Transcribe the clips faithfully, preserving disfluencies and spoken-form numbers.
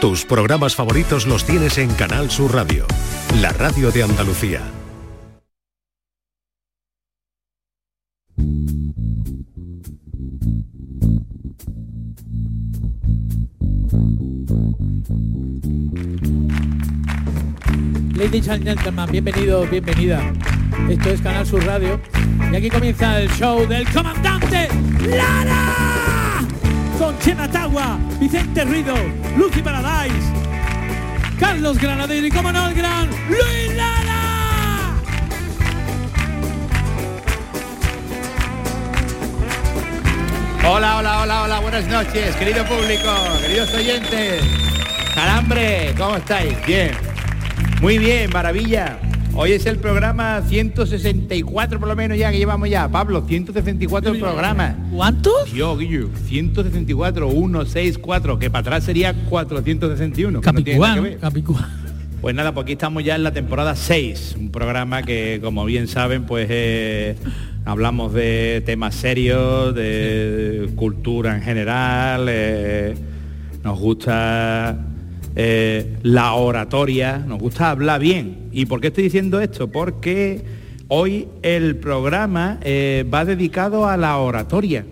Tus programas favoritos los tienes en Canal Sur Radio, la radio de Andalucía. Ladies and gentlemen, bienvenidos, bienvenida. Esto es Canal Sur Radio y aquí comienza el show del comandante Lara con Chema Tagua, Vicente Ruido, Lucy Paradise, Carlos Granadero y como no el gran Luis Lara. Hola, hola, hola, hola, buenas noches, querido público, queridos oyentes. Calambre, ¿cómo estáis? Bien. Muy bien, maravilla. Hoy es el programa ciento sesenta y cuatro por lo menos ya que llevamos ya. Pablo, ciento sesenta y cuatro programas. ¿Cuántos? Yo, Guillo, ciento sesenta y cuatro, ciento sesenta y cuatro, que para atrás sería cuatrocientos sesenta y uno. Capicúa, Capicúa. Pues nada, pues aquí estamos ya en la temporada seis, un programa que, como bien saben, pues eh, hablamos de temas serios, de cultura en general, eh, nos gusta... Eh, la oratoria, nos gusta hablar bien. ¿Y por qué estoy diciendo esto? Porque hoy el programa eh, va dedicado a la oratoria.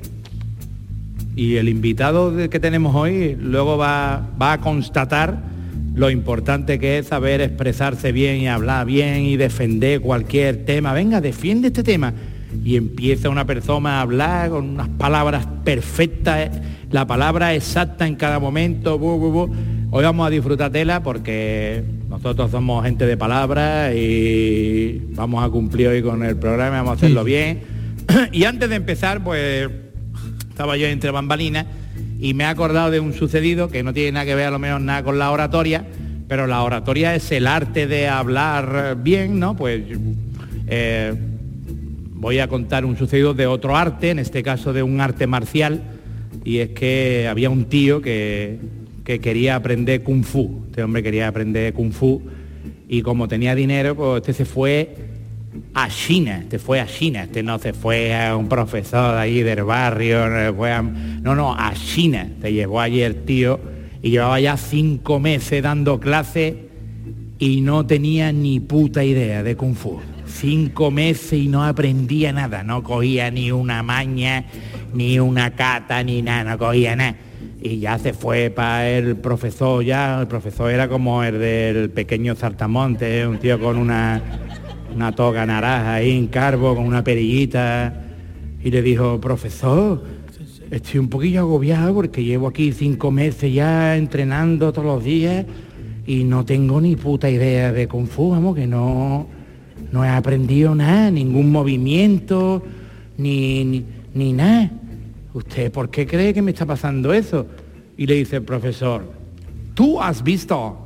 Y el invitado que tenemos hoy luego va, va a constatar lo importante que es saber expresarse bien y hablar bien y defender cualquier tema. Venga, defiende este tema. Y empieza una persona a hablar con unas palabras perfectas, la palabra exacta en cada momento. Bu, bu, bu. Hoy vamos a disfrutar tela porque nosotros somos gente de palabra y vamos a cumplir hoy con el programa, vamos a hacerlo sí. bien. Y antes de empezar, pues estaba yo entre bambalinas y me he acordado de un sucedido que no tiene nada que ver a lo menos nada con la oratoria, pero la oratoria es el arte de hablar bien, ¿no? Pues eh, voy a contar un sucedido de otro arte, en este caso de un arte marcial, y es que había un tío que... que quería aprender Kung Fu. Este hombre quería aprender Kung Fu y como tenía dinero, pues este se fue a China, este fue a China, este no se fue a un profesor ahí del barrio, no, fue a, no, no, a China. Te llevó allí el tío y llevaba ya cinco meses dando clases y no tenía ni puta idea de Kung Fu. Cinco meses y no aprendía nada, no cogía ni una maña, ni una kata, ni nada, no cogía nada. Y ya se fue para el profesor, ya, el profesor era como el del pequeño Saltamonte, un tío con una, una toga naranja ahí en carbo, con una perillita, y le dijo, profesor, estoy un poquillo agobiado porque llevo aquí cinco meses ya entrenando todos los días y no tengo ni puta idea de Kung Fu, vamos, que no, no he aprendido nada, ningún movimiento, ni, ni, ni nada. ¿Usted por qué cree que me está pasando eso? Y le dice el profesor, ¿tú has visto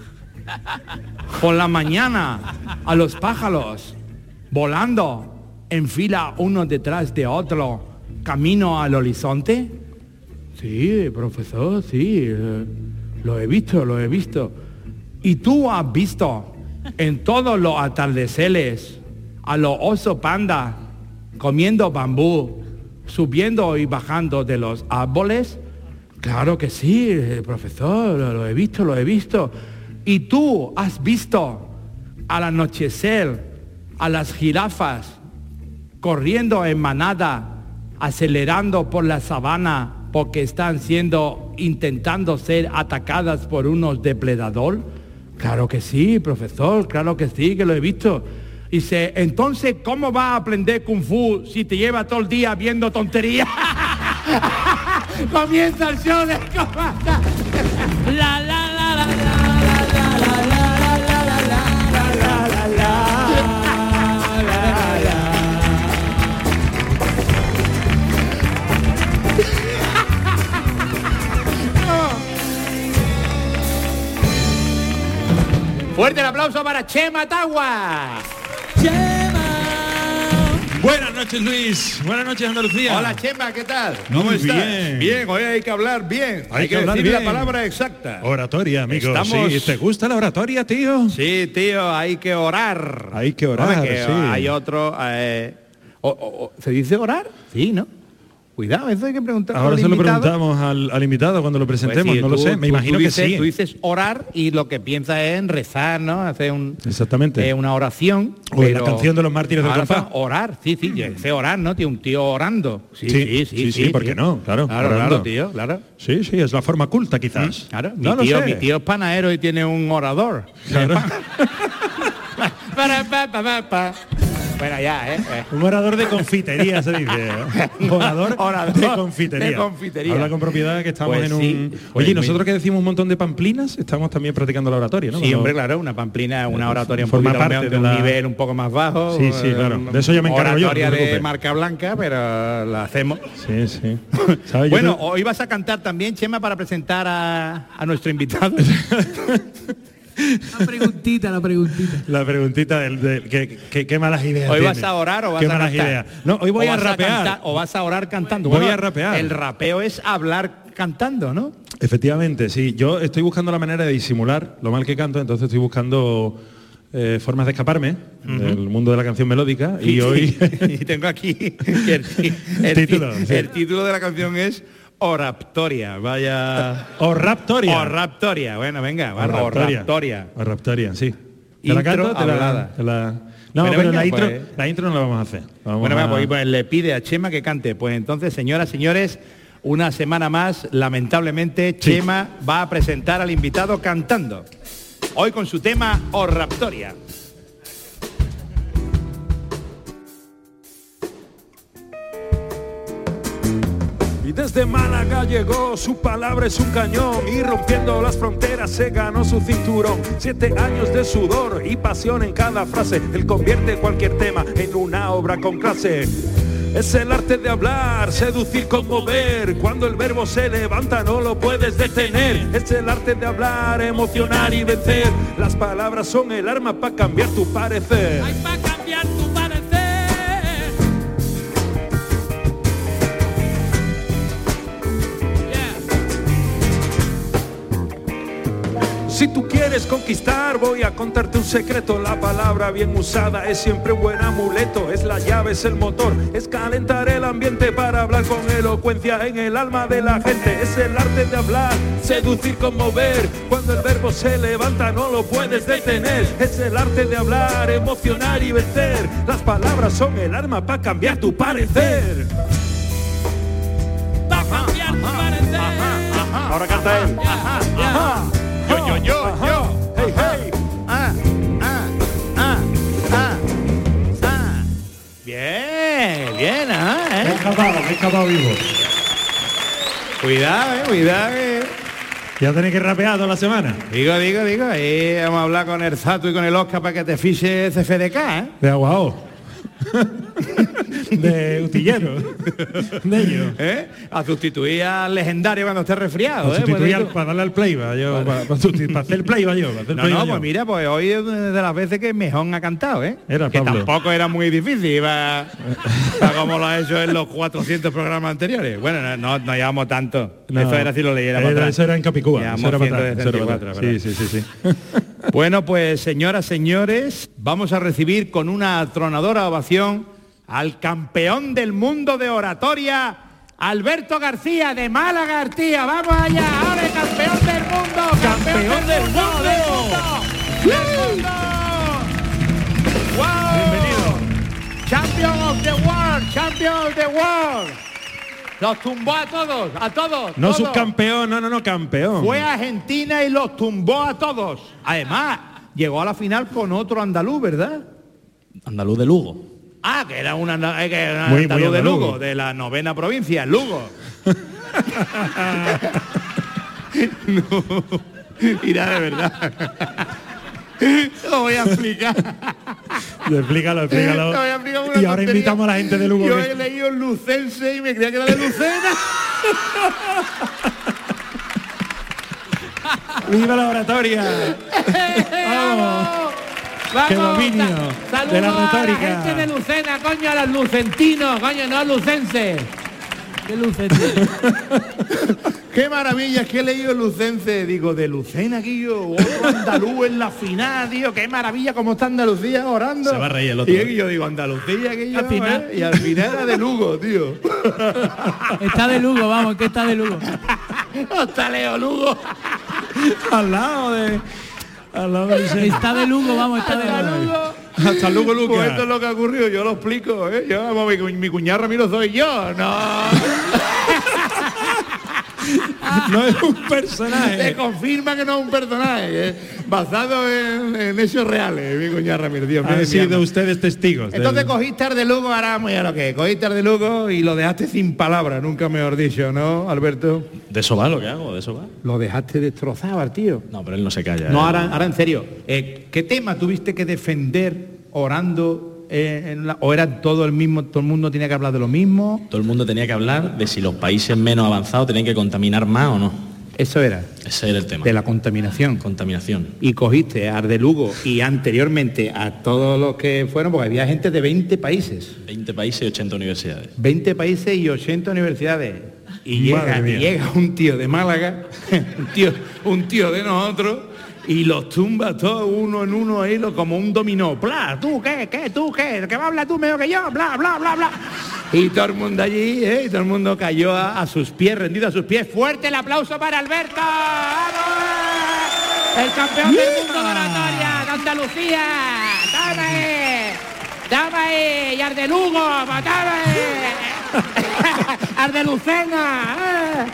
por la mañana a los pájaros volando en fila uno detrás de otro, camino al horizonte? Sí, profesor, sí, eh, lo he visto, lo he visto. ¿Y tú has visto en todos los atardeceres a los osos panda comiendo bambú, subiendo y bajando de los árboles? Claro que sí, profesor, lo, lo he visto, lo he visto. ¿Y tú has visto al anochecer a las jirafas corriendo en manada, acelerando por la sabana porque están siendo, intentando ser atacadas por unos depredadores? Claro que sí, profesor, claro que sí, que lo he visto. Dice, entonces, ¿cómo vas a aprender Kung Fu si te lleva todo el día viendo tonterías? Comienza el show de comanda. La la la la la la la la la la la la la la. Fuerte el aplauso para Chema Tagua. Buenas noches, Luis. Buenas noches, Andalucía. Hola, Chema, ¿qué tal? ¿Cómo Muy estás? Bien. Bien, hoy hay que hablar bien. Hay, hay que, que hablar decir bien. la palabra exacta. Oratoria, amigo. Estamos... Sí, ¿te gusta la oratoria, tío? Sí, tío, hay que orar. Hay que orar, que sí. Hay otro... Eh, o, o, ¿se dice orar? Sí, ¿no? Cuidado, eso hay que preguntar. Ahora se lo preguntamos al, al invitado cuando lo presentemos, pues sí, no tú, lo sé, me tú, imagino tú dices, que sí. Tú dices orar y lo que piensas es en rezar, ¿no? Hacer un, Exactamente. Eh, una oración. O en la canción de los mártires del compás. Orar, sí, sí, sé orar, ¿no? Tío, un tío orando. Sí, Sí, sí, sí, sí, sí, sí, ¿por qué no? Claro, claro, orando. claro, tío, claro. Sí, sí, es la forma culta quizás. Claro, mi, no lo tío, sé. mi tío es panadero y tiene un orador. Claro. Bueno, ya, ¿eh? eh. Un orador de confitería se dice. ¿eh? Orador, Orador de, confitería. de confitería. Habla con propiedad que estamos Pues en sí, un... pues Oye, ¿y nosotros mira. que decimos un montón de pamplinas, estamos también practicando la oratoria, ¿no? Sí, Cuando- hombre, claro, una pamplina, una oratoria un Forma poquito parte mejor, de de un la- nivel un poco más bajo. Sí, sí, claro. De eso ya me encargo yo, no te Oratoria de preocupes. marca blanca, pero la hacemos. Sí, sí. ¿Sabes? Yo Bueno, te- hoy vas a cantar también, Chema, para presentar a, a nuestro invitado. La preguntita, la preguntita. La preguntita del, del- que, que- qué malas ideas ¿Hoy vas tiene. a orar o vas Qué a malas cantar? ideas. No, hoy voy ¿O a vas rapear. cantar- o vas a orar cantando. Voy Bueno, a rapear. El rapeo es hablar cantando, ¿no? Efectivamente, sí. Yo estoy buscando la manera de disimular lo mal que canto, entonces estoy buscando eh, formas de escaparme del mundo de la canción melódica y hoy... y tengo aquí el, el Título, ti- sí. el título de la canción es Oraptoria. Vaya. O Raptoria. Oraptoria. Bueno, venga, va, O Raptoria. Oraptoria. O Raptoria, sí. ¿Te la Intro canto? Te la, hablada. te la- No, Bueno, pero venga, la, intro, pues. la intro no la vamos a hacer. Vamos Bueno, a... venga, pues, pues le pide a Chema que cante. Pues entonces, señoras, señores, una semana más, lamentablemente, Sí. Chema va a presentar al invitado cantando. Hoy con su tema Oraptoria. Y desde Málaga llegó, su palabra es un cañón y rompiendo las fronteras se ganó su cinturón. Siete años de sudor y pasión en cada frase, él convierte cualquier tema en una obra con clase. Es el arte de hablar, seducir, conmover. Cuando el verbo se levanta no lo puedes detener. Es el arte de hablar, emocionar y vencer. Las palabras son el arma para cambiar tu parecer. Hay para cambiar tu parecer. Si tú quieres conquistar, voy a contarte un secreto. La palabra bien usada es siempre un buen amuleto. Es la llave, es el motor, es calentar el ambiente para hablar con elocuencia en el alma de la gente. Es el arte de hablar, seducir, conmover. Cuando el verbo se levanta no lo puedes detener. Es el arte de hablar, emocionar y vencer. Las palabras son el arma para cambiar tu parecer. Va a cambiar tu parecer. Ahora canta él. Ya, ya. Ajá. Yo, yo, yo, Ajá. yo. Hey, hey. Ah, ah, ah, ah, ah. Bien, bien, ah, Me he eh. escapado, me he escapado vivo. Cuidado, eh, cuidado, eh. Ya tenéis que rapear toda la semana. Digo, digo, digo, ahí vamos a hablar con el Zato y con el Oscar para que te fiche C F D K, ¿eh? De aguao. De utillero. De ellos. ¿Eh? A sustituir al legendario cuando esté resfriado, Para ¿eh? sustituir Pues al- digo- para darle al play, va, yo, para, para sustitu- para hacer el play, va yo. Para hacer el No, play, no, va yo. pues mira, pues hoy es de las veces que mejor ha cantado, ¿eh? Era que Pablo. tampoco era muy difícil, iba iba como lo ha hecho en los cuatrocientos programas anteriores. Bueno, no, no, no llevamos tanto. No, Eso era si lo leyera era- para atrás. Eso era en Capicúa. Llevamos Eso era para atrás, ciento eso era para sesenta y atrás. cuatro, Sí, sí, sí, sí. Bueno, pues señoras, señores, vamos a recibir con una atronadora ovación al campeón del mundo de oratoria, Alberto García de Málaga, Artía. Vamos allá, ahora el campeón del mundo, campeón, del mundo, del mundo, del mundo. Wow. Bienvenido. Champion of the world, champion of the world. Los tumbó a todos, a todos. No todos. subcampeón, no, no, no, campeón. Fue a Argentina y los tumbó a todos. Además, llegó a la final con otro andaluz, ¿verdad? Andaluz de Lugo. Ah, que era un anda- eh, que era Muy, andaluz muy de andaluz. Lugo, de la novena provincia, Lugo. No, mira, de verdad. Lo voy a explicar. Explícalo, explícalo. Lo voy a explicar una Y ahora tontería. invitamos a la gente de Lugo. Yo que- he leído Lucense y me creía que era de Lucena. ¡Viva la oratoria! ¡Vamos! ¡Vamos! ¡Qué dominio Sa- de la saludos a retórica! la gente de Lucena, coño, a los lucentinos, coño, no lucenses. De lucentinos. qué maravilla, es que he leído Lucense, digo, de Lucena, aquí yo, otro andaluz en la final, tío, qué maravilla cómo está Andalucía orando. Se va a reír el otro. Y yo digo, Andalucía, que yo, Al final. ¿eh? Y al final era de Lugo, tío. Está de Lugo, vamos, que está de Lugo. Hasta Leo Lugo. Al lado de... Al lado del Sena. Está de Lugo, vamos, está de Hasta Lugo. Lugo. Hasta luego, Pues Lucas. esto es lo que ha ocurrido, yo lo explico, ¿eh? Yo, vamos, mi, mi cuñado Ramiro soy yo, no. No es un Te personaje. confirma que no es un personaje, ¿eh? Basado en, en hechos reales, mi cuñado Ramiro, tío. Han mi sido alma. ustedes testigos. del- Entonces cogiste Ar de Lugo, ahora muy a lo que cogiste Ar de Lugo y lo dejaste sin palabras, nunca mejor dicho, ¿no, Alberto? De eso va lo que hago, de eso va. Lo dejaste destrozado al tío. No, pero él no se calla. No, ¿eh? ahora, ahora en serio, eh, ¿qué tema tuviste que defender orando? Eh, en la- ¿O era todo el mismo, todo el mundo tenía que hablar de lo mismo? Todo el mundo tenía que hablar de si los países menos avanzados tenían que contaminar más o no. Eso era, Ese era el tema. de la contaminación. Contaminación. Y cogiste a Ar de Lugo y anteriormente a todos los que fueron, porque había gente de veinte países. veinte países y ochenta universidades. veinte países y ochenta universidades. Y Madre llega, y mía. llega un tío de Málaga, un tío, un tío de nosotros, y los tumba todos uno en uno ahí, lo- como un dominó. Bla, ¿tú qué? ¿Qué? ¿Tú qué? ¿Qué va a hablar tú mejor que yo? Bla, bla, bla, bla. Y todo el mundo allí, ¿eh? Y todo el mundo cayó a, a sus pies, rendido a sus pies. Fuerte el aplauso para Alberto. ¡Vamos! El campeón del mundo de oratoria de Andalucía. ¡Dame ahí! ¡Dame ahí! ¡Y Ar de Lugo! ¡Dame! ¡Ar de Lucena! ¡eh!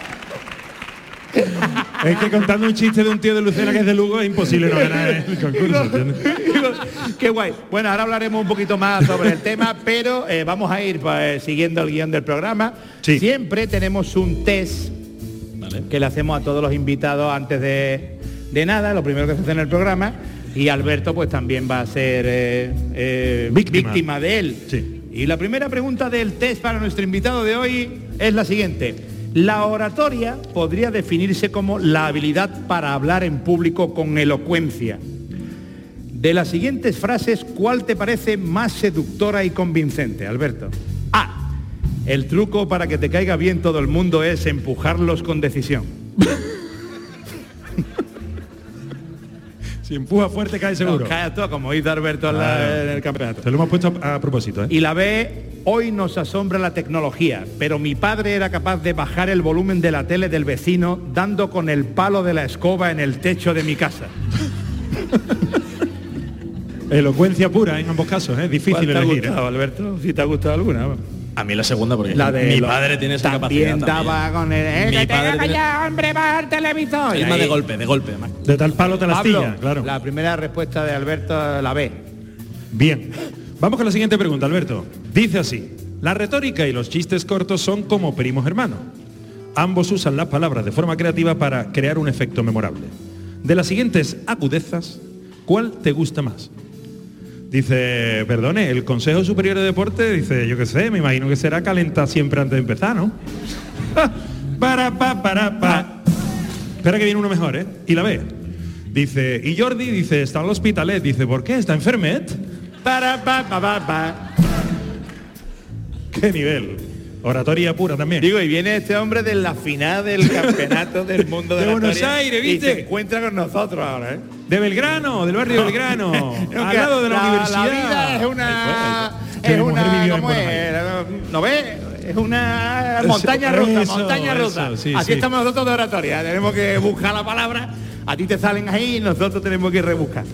Es que contando un chiste de un tío de Lucena que es de Lugo es imposible no ganar el concurso. ¿entiendes? Qué guay. Bueno, ahora hablaremos un poquito más sobre el tema, pero eh, vamos a ir pues, siguiendo el guión del programa. Sí. Siempre tenemos un test ¿Vale? que le hacemos a todos los invitados antes de, de nada, lo primero que se hace en el programa, y Alberto pues también va a ser eh, eh, Víctima. víctima de él. Sí. Y la primera pregunta del test para nuestro invitado de hoy es la siguiente. La oratoria podría definirse como la habilidad para hablar en público con elocuencia. De las siguientes frases, ¿cuál te parece más seductora y convincente, Alberto? A. El truco para que te caiga bien todo el mundo es empujarlos con decisión. Si empuja fuerte cae seguro. No, cae todo, como hizo Alberto en, la- Claro. en el campeonato. Te lo hemos puesto a, a propósito, ¿eh? Y la B, hoy nos asombra la tecnología, pero mi padre era capaz de bajar el volumen de la tele del vecino dando con el palo de la escoba en el techo de mi casa. Elocuencia pura en ambos casos, ¿eh? Difícil ¿Cuál te ha elegir. ¿eh? gustado, Alberto? Si te ha gustado alguna. A mí la segunda, porque La de mi lo- padre tiene esa también capacidad. daba con el... Eh, Mi que te padre haga tiene- ya, hombre, baja el televisor. Es Y más de ahí, golpe, de golpe, más. De tal palo te la Pablo, astilla, claro. la primera respuesta de Alberto, la B. Bien. Vamos con la siguiente pregunta, Alberto. Dice así. La retórica y los chistes cortos son como primos hermanos. Ambos usan las palabras de forma creativa para crear un efecto memorable. De las siguientes agudezas, ¿cuál te gusta más? Dice, perdone, el Consejo Superior de Deporte dice, yo qué sé, me imagino que será calentar siempre antes de empezar, ¿no? para, pa, para, pa. Espera que viene uno mejor, ¿eh? Y la B. Dice, y Jordi dice, está en el hospitalet. Dice, ¿por qué? ¿Está enfermet? Para, pa, pa, pa, pa. ¿Qué nivel? Oratoria pura también. Digo, y viene este hombre de la final del campeonato del mundo de, De Buenos oratoria Aires, y ¿viste? se encuentra con nosotros ahora, ¿eh? De Belgrano, del barrio de Belgrano, No, al que lado de la, universidad. La vida es una... Que Es mi mujer una... vivió en ¿Cómo Buenos es? ¿No ves? Es una montaña Eso, rusa, eso, montaña eso, rusa. sí, Así sí. estamos nosotros de oratoria. Tenemos que buscar la palabra. A ti te salen ahí y nosotros tenemos que rebuscar.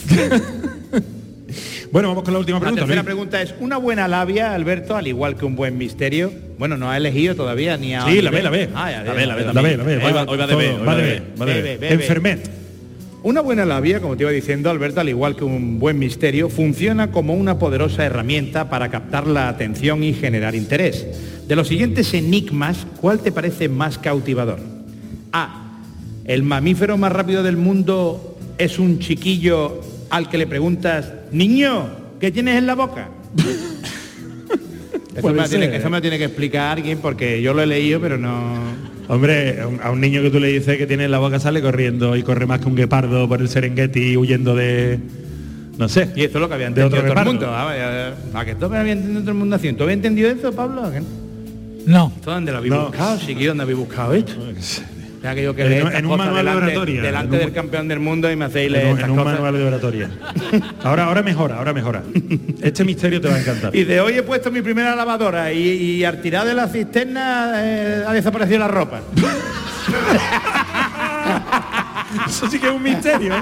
Bueno, vamos con la última La pregunta. tercera Luis. pregunta es, ¿una buena labia, Alberto, al igual que un buen misterio? Bueno, no ha elegido todavía ni a... Sí, la B, la B. Ah, ya, La B, la B La B, la B. Hoy va- hoy va de B, todo, hoy va va de de B, B. va de B, B. B, B. Enfermet. Una buena labia, como te iba diciendo, Alberto, al igual que un buen misterio, funciona como una poderosa herramienta para captar la atención y generar interés. De los siguientes enigmas, ¿cuál te parece más cautivador? A. El mamífero más rápido del mundo es un chiquillo al que le preguntas, niño, ¿qué tienes en la boca? Eso Puede me, lo tiene, ser, que- ¿eh? eso me lo tiene que explicar alguien porque yo lo he leído, pero no... Hombre, a un- a un niño que tú le dices que tiene en la boca sale corriendo y corre más que un guepardo por el Serengeti huyendo de... No sé. Y esto es lo que había de entendido otro todo el guepardo. mundo. A, ver, a que esto me había entendido todo el mundo así. ¿Tú habías entendido eso, Pablo? ¿Qué? No. ¿Esto dónde lo habéis No. buscado? Sí, ¿dónde habéis buscado esto? Ya que yo que En leo un- estas en un cosas manual de delante, oratoria, delante en un- del campeón del mundo y me hacéis leer En un, estas en un cosas. manual de oratoria. Ahora, ahora mejora, ahora mejora. Este misterio te va a encantar. Y de hoy he puesto mi primera lavadora y, y al tirar de la cisterna eh, ha desaparecido la ropa. Eso sí que es un misterio.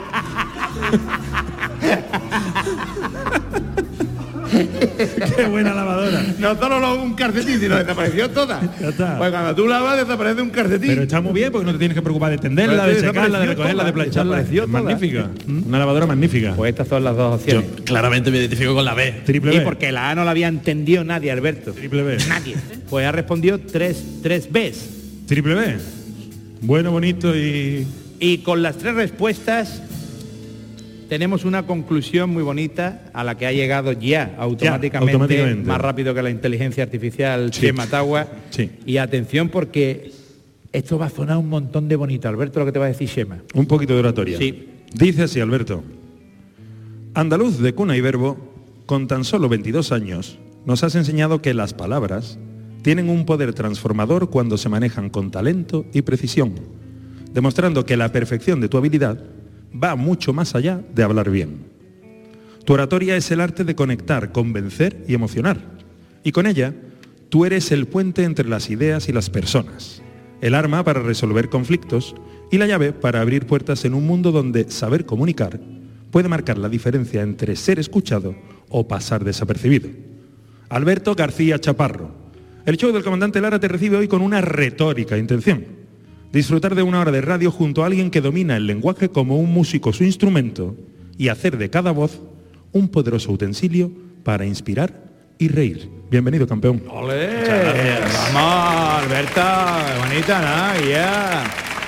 Qué buena lavadora. No solo lo- un calcetín, sino desapareció toda. Ya está. Pues cuando tú lavas desaparece un calcetín. Pero está muy bien porque no te tienes que preocupar de tenderla, Pero de sí, secarla, de desapareció recogerla, toda, de plancharla. desapareció Es toda. magnífica. Una lavadora magnífica. Pues estas son las dos opciones. Claramente me identifico con la B. Triple Y B. porque la A no la había entendido nadie, Alberto. Triple B. Nadie. Pues ha respondido tres, tres Bs. Triple B. Bueno, bonito y... Y con las tres respuestas tenemos una conclusión muy bonita a la que ha llegado ya automáticamente, automáticamente. más rápido que la inteligencia artificial, Sí. Chema Tagua. Sí. Y atención porque esto va a sonar un montón de bonito. Alberto, lo que te va a decir Chema. Un poquito de oratoria. Sí. Dice así, Alberto. Andaluz de cuna y verbo, con tan solo veintidós años, nos has enseñado que las palabras tienen un poder transformador cuando se manejan con talento y precisión, demostrando que la perfección de tu habilidad va mucho más allá de hablar bien. Tu oratoria es el arte de conectar, convencer y emocionar. Y con ella, tú eres el puente entre las ideas y las personas, el arma para resolver conflictos y la llave para abrir puertas en un mundo donde saber comunicar puede marcar la diferencia entre ser escuchado o pasar desapercibido. Alberto García Chaparro, el show del comandante Lara te recibe hoy con una retórica intención. Disfrutar de una hora de radio junto a alguien que domina el lenguaje como un músico su instrumento y hacer de cada voz un poderoso utensilio para inspirar y reír. Bienvenido, campeón. ¡Ole! Vamos, Alberto, qué bonita, ¿no? Ya.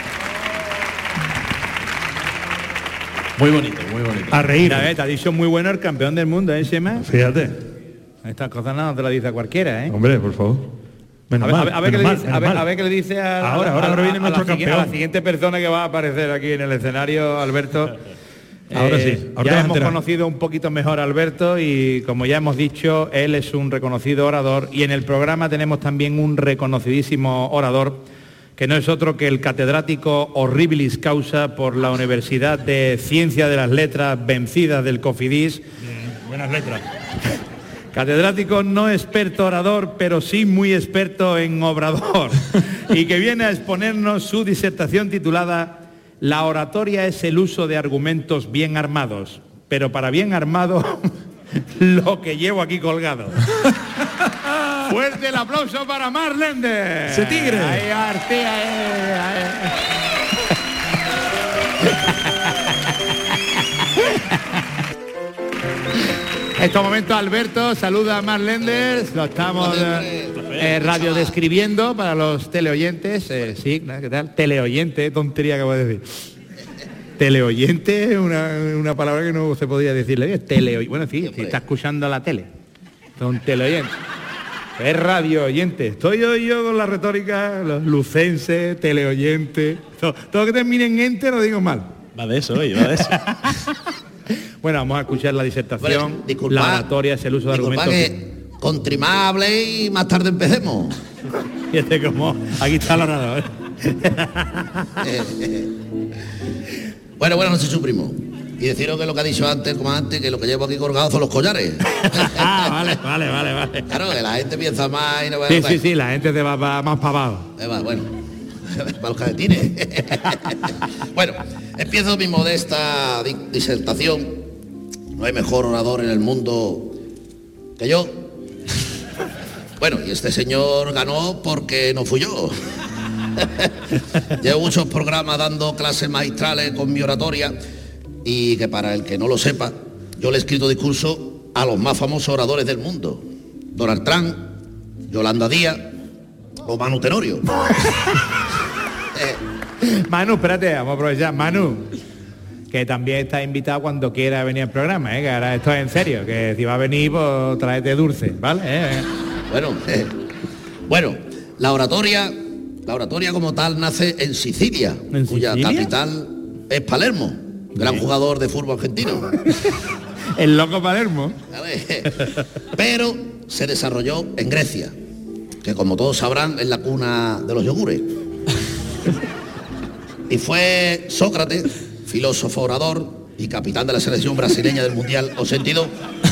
Muy bonito, muy bonito. A reír. Mira, eh, te ha dicho muy bueno el campeón del mundo, ¿eh, Chema? Fíjate. Estas cosas no te las dice a cualquiera, ¿eh? Hombre, por favor. Menos A ver, mal, a ver- a ver qué menos le mal, dice, a menos ver, mal. a ver qué le dice a, Ahora, a- ahora, a- ahora viene a nuestro la, sigui- a campeón. la siguiente persona que va a aparecer aquí en el escenario, Alberto. Ahora sí, ahora te ya vas a hemos enterar. conocido un poquito mejor a Alberto y como ya hemos dicho, él es un reconocido orador y en el programa tenemos también un reconocidísimo orador que no es otro que el catedrático Horribilis Causa por la Universidad de Ciencia de las Letras Vencidas del Cofidis. Buenas letras. Catedrático no experto orador, pero sí muy experto en obrador, y que viene a exponernos su disertación titulada La oratoria es el uso de argumentos bien armados, pero para bien armado, lo que llevo aquí colgado. Fuerte el aplauso para Mark Lender. ¡Ese tigre! Ahí, García, ahí, ahí. En estos momentos Alberto saluda a Mark Lenders, lo estamos eh, eh, radio describiendo para los teleoyentes, eh, sí, ¿no? ¿Qué tal? Teleoyente, tontería que voy a decir. Teleoyente es una, una palabra que no se podría decirle bien. Teleoy bueno, sí, si está escuchando la tele. Son teleoyentes. Es radio oyente. Estoy hoy yo con la retórica, los lucenses, teleoyente. Todo, todo que termine en ente lo digo mal. Va de eso, oye, va de eso. Bueno, vamos a escuchar la disertación. Bueno, disculpa, la oratoria es el uso de disculpa argumentos. que contrimable y más tarde empecemos. Fíjate cómo aquí está el orador. Bueno, buenas noches, su primo. Y deciros que lo que ha dicho antes, como antes, que lo que llevo aquí colgado son los collares. Ah, vale, vale, vale, vale. Claro, que la gente piensa más y no va a Sí, notar. sí, sí, la gente te va pa- más para abajo. Eh, va, bueno, para los calcetines. Bueno, empiezo mi modesta di- disertación. No hay mejor orador en el mundo que yo. Bueno, y este señor ganó porque no fui yo. Llevo muchos programas dando clases magistrales con mi oratoria y que para el que no lo sepa, yo le he escrito discurso a los más famosos oradores del mundo. Donald Trump, Yolanda Díaz o Manu Tenorio. Eh, Manu, espérate, vamos a aprovechar. Manu, que también está invitado cuando quiera venir al programa, ¿eh? Que ahora esto es en serio, que si va a venir, pues tráete dulce, ¿vale? ¿Eh? Bueno, eh, bueno, la oratoria, la oratoria como tal nace en Sicilia, ¿En cuya Sicilia? capital es Palermo, gran jugador de fútbol argentino. El loco Palermo. ¿Vale? Pero se desarrolló en Grecia, que como todos sabrán es la cuna de los yogures. Y fue Sócrates, filósofo orador y capitán de la selección brasileña del Mundial ochenta y dos.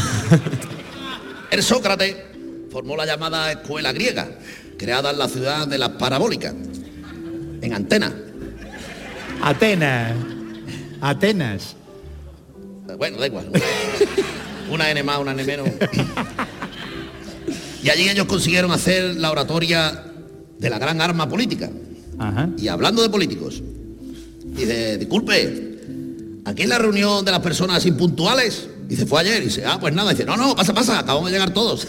El Sócrates formó la llamada escuela griega, creada en la ciudad de las Parabólicas, en Atenas. Atenas. Atenas. Bueno, da igual. Una N más, una N menos. Y allí ellos consiguieron hacer la oratoria de la gran arma política. Ajá. Y hablando de políticos, dice, disculpe, aquí en la reunión de las personas impuntuales, dice, fue ayer, y dice, ah, pues nada, dice, no, no, pasa, pasa, acabamos de llegar todos.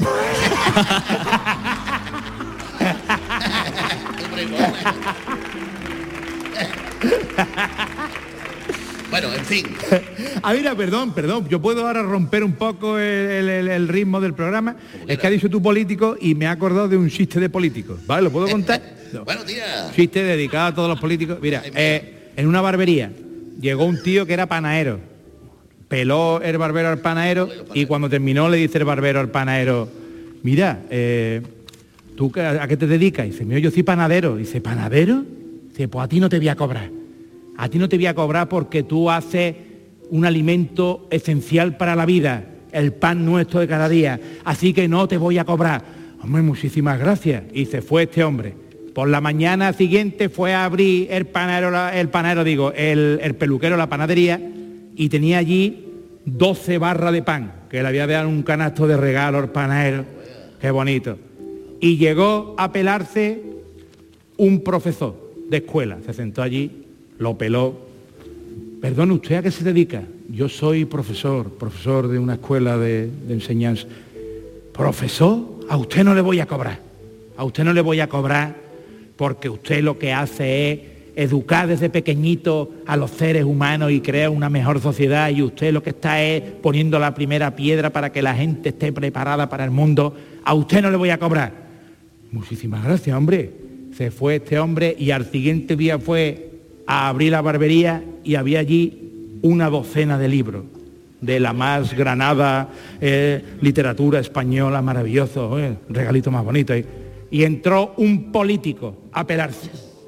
Bueno, en fin. Ah, mira, perdón, perdón, yo puedo ahora romper un poco el, el- el ritmo del programa. Es que ha dicho tu político y me ha acordado de un chiste de políticos. ¿Vale? ¿Lo puedo contar? No. Bueno, tía. Chiste dedicado a todos los políticos. Mira, eh, en una barbería llegó un tío que era panadero. Peló el barbero al panadero y cuando terminó le dice el barbero al panadero, mira, eh, ¿tú qué- a qué te dedicas? Y dice, mira, yo soy panadero. Y dice, ¿panadero? Dice, pues a ti no te voy a cobrar. A ti no te voy a cobrar porque tú haces un alimento esencial para la vida, el pan nuestro de cada día. Así que no te voy a cobrar. Hombre, muchísimas gracias. Y se fue este hombre. Por la mañana siguiente fue a abrir el panadero, la- el panadero, digo, el, el peluquero, la panadería, y tenía allí doce barras de pan, que le había dado un canasto de regalo al panadero. Qué bonito. Y llegó a pelarse un profesor de escuela. Se sentó allí, lo peló. Perdón, ¿usted a qué se dedica? Yo soy profesor, profesor de una escuela de, de enseñanza. ¿Profesor? A usted no le voy a cobrar. A usted no le voy a cobrar porque usted lo que hace es educar desde pequeñito a los seres humanos y crear una mejor sociedad, y usted lo que está es poniendo la primera piedra para que la gente esté preparada para el mundo. A usted no le voy a cobrar. Muchísimas gracias, hombre. Se fue este hombre y al siguiente día fue a abrir la barbería y había allí una docena de libros de la más granada eh, literatura española, maravilloso, eh, regalito más bonito. eh. Y entró un político a pelarse.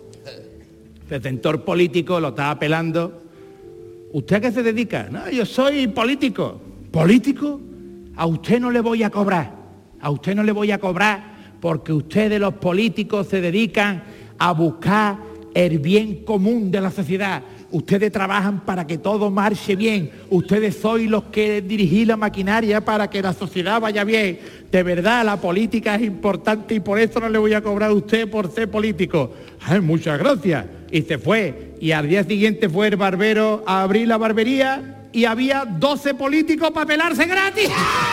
Se sentó el político, lo estaba pelando. ¿Usted a qué se dedica? No, yo soy político. ¿Político? A usted no le voy a cobrar. A usted no le voy a cobrar porque ustedes los políticos se dedican a buscar el bien común de la sociedad. Ustedes trabajan para que todo marche bien. Ustedes sois los que dirigís la maquinaria para que la sociedad vaya bien. De verdad, la política es importante y por eso no le voy a cobrar a usted por ser político. Ay, muchas gracias. Y se fue. Y al día siguiente fue el barbero a abrir la barbería y había doce políticos para pelarse gratis.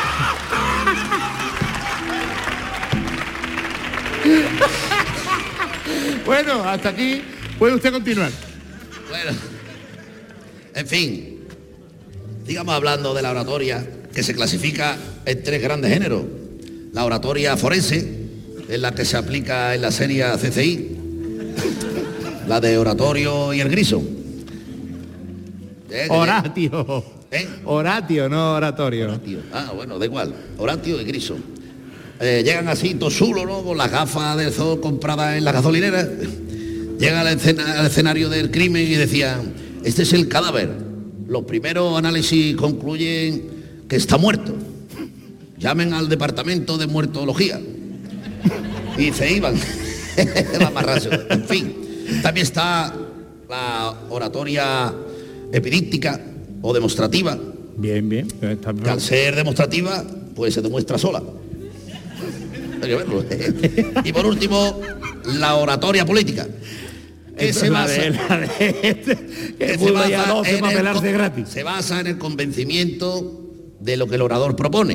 Bueno, hasta aquí puede usted continuar. Bueno, en fin, sigamos hablando de la oratoria, que se clasifica en tres grandes géneros. La oratoria forense, es la que se aplica en la serie C C I, la de oratorio y el griso. ¿Eh? Oratio. ¿Eh? Oratio, no oratorio. Oratio. Ah, bueno, da igual. Oratio y griso. Eh, llegan así, todos chulos, ¿no? Con las gafas del zoo compradas en la gasolinera. Llegan al, escena- al escenario del crimen y decían, este es el cadáver. Los primeros análisis concluyen que está muerto. Llamen al departamento de muertología. Y se iban. El amarrazo. En fin, también está la oratoria epidíptica o demostrativa. Bien, bien. Está Que al ser demostrativa, pues se demuestra sola. Hay que verlo. Y por último, la oratoria política. Que se La basa, de- la de- que que se pudo ir a basa doce en para el pelarse con- gratis. se basa en el convencimiento de lo que el orador propone.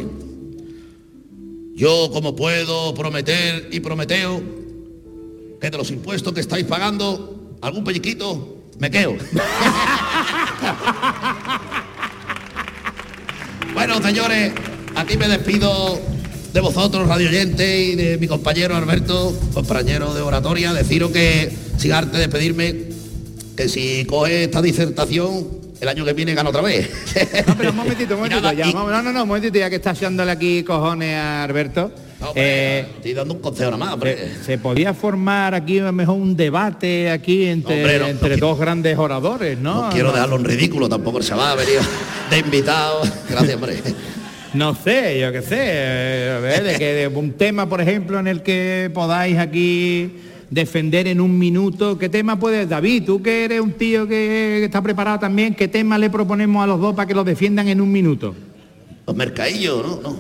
Yo, como puedo prometer y prometeo que de los impuestos que estáis pagando, algún pelliquito me quedo. Bueno, señores, aquí me despido de vosotros, radio oyente, y de mi compañero Alberto, compañero de oratoria, deciros que, sin arte de despedirme, que si coge esta disertación, el año que viene gana otra vez. No, pero un momentito, un Y momentito, nada, ya, y- vamos, no, no, no, un momentito, ya que está echándole aquí cojones a Alberto. No, Eh, estoy dando un consejo nada más, hombre. se, se podía formar aquí a lo mejor un debate aquí entre, Hombre, no, entre no dos grandes oradores, ¿no? No quiero dejarlo en ridículo tampoco, el chaval ha venido de invitado. Gracias, hombre. No sé, yo qué sé, eh, a ver, de que de un tema, por ejemplo, en el que podáis aquí defender en un minuto, ¿qué tema puedes, David, tú que eres un tío que está preparado también, qué tema le proponemos a los dos para que lo defiendan en un minuto? Los mercadillos, ¿no? No.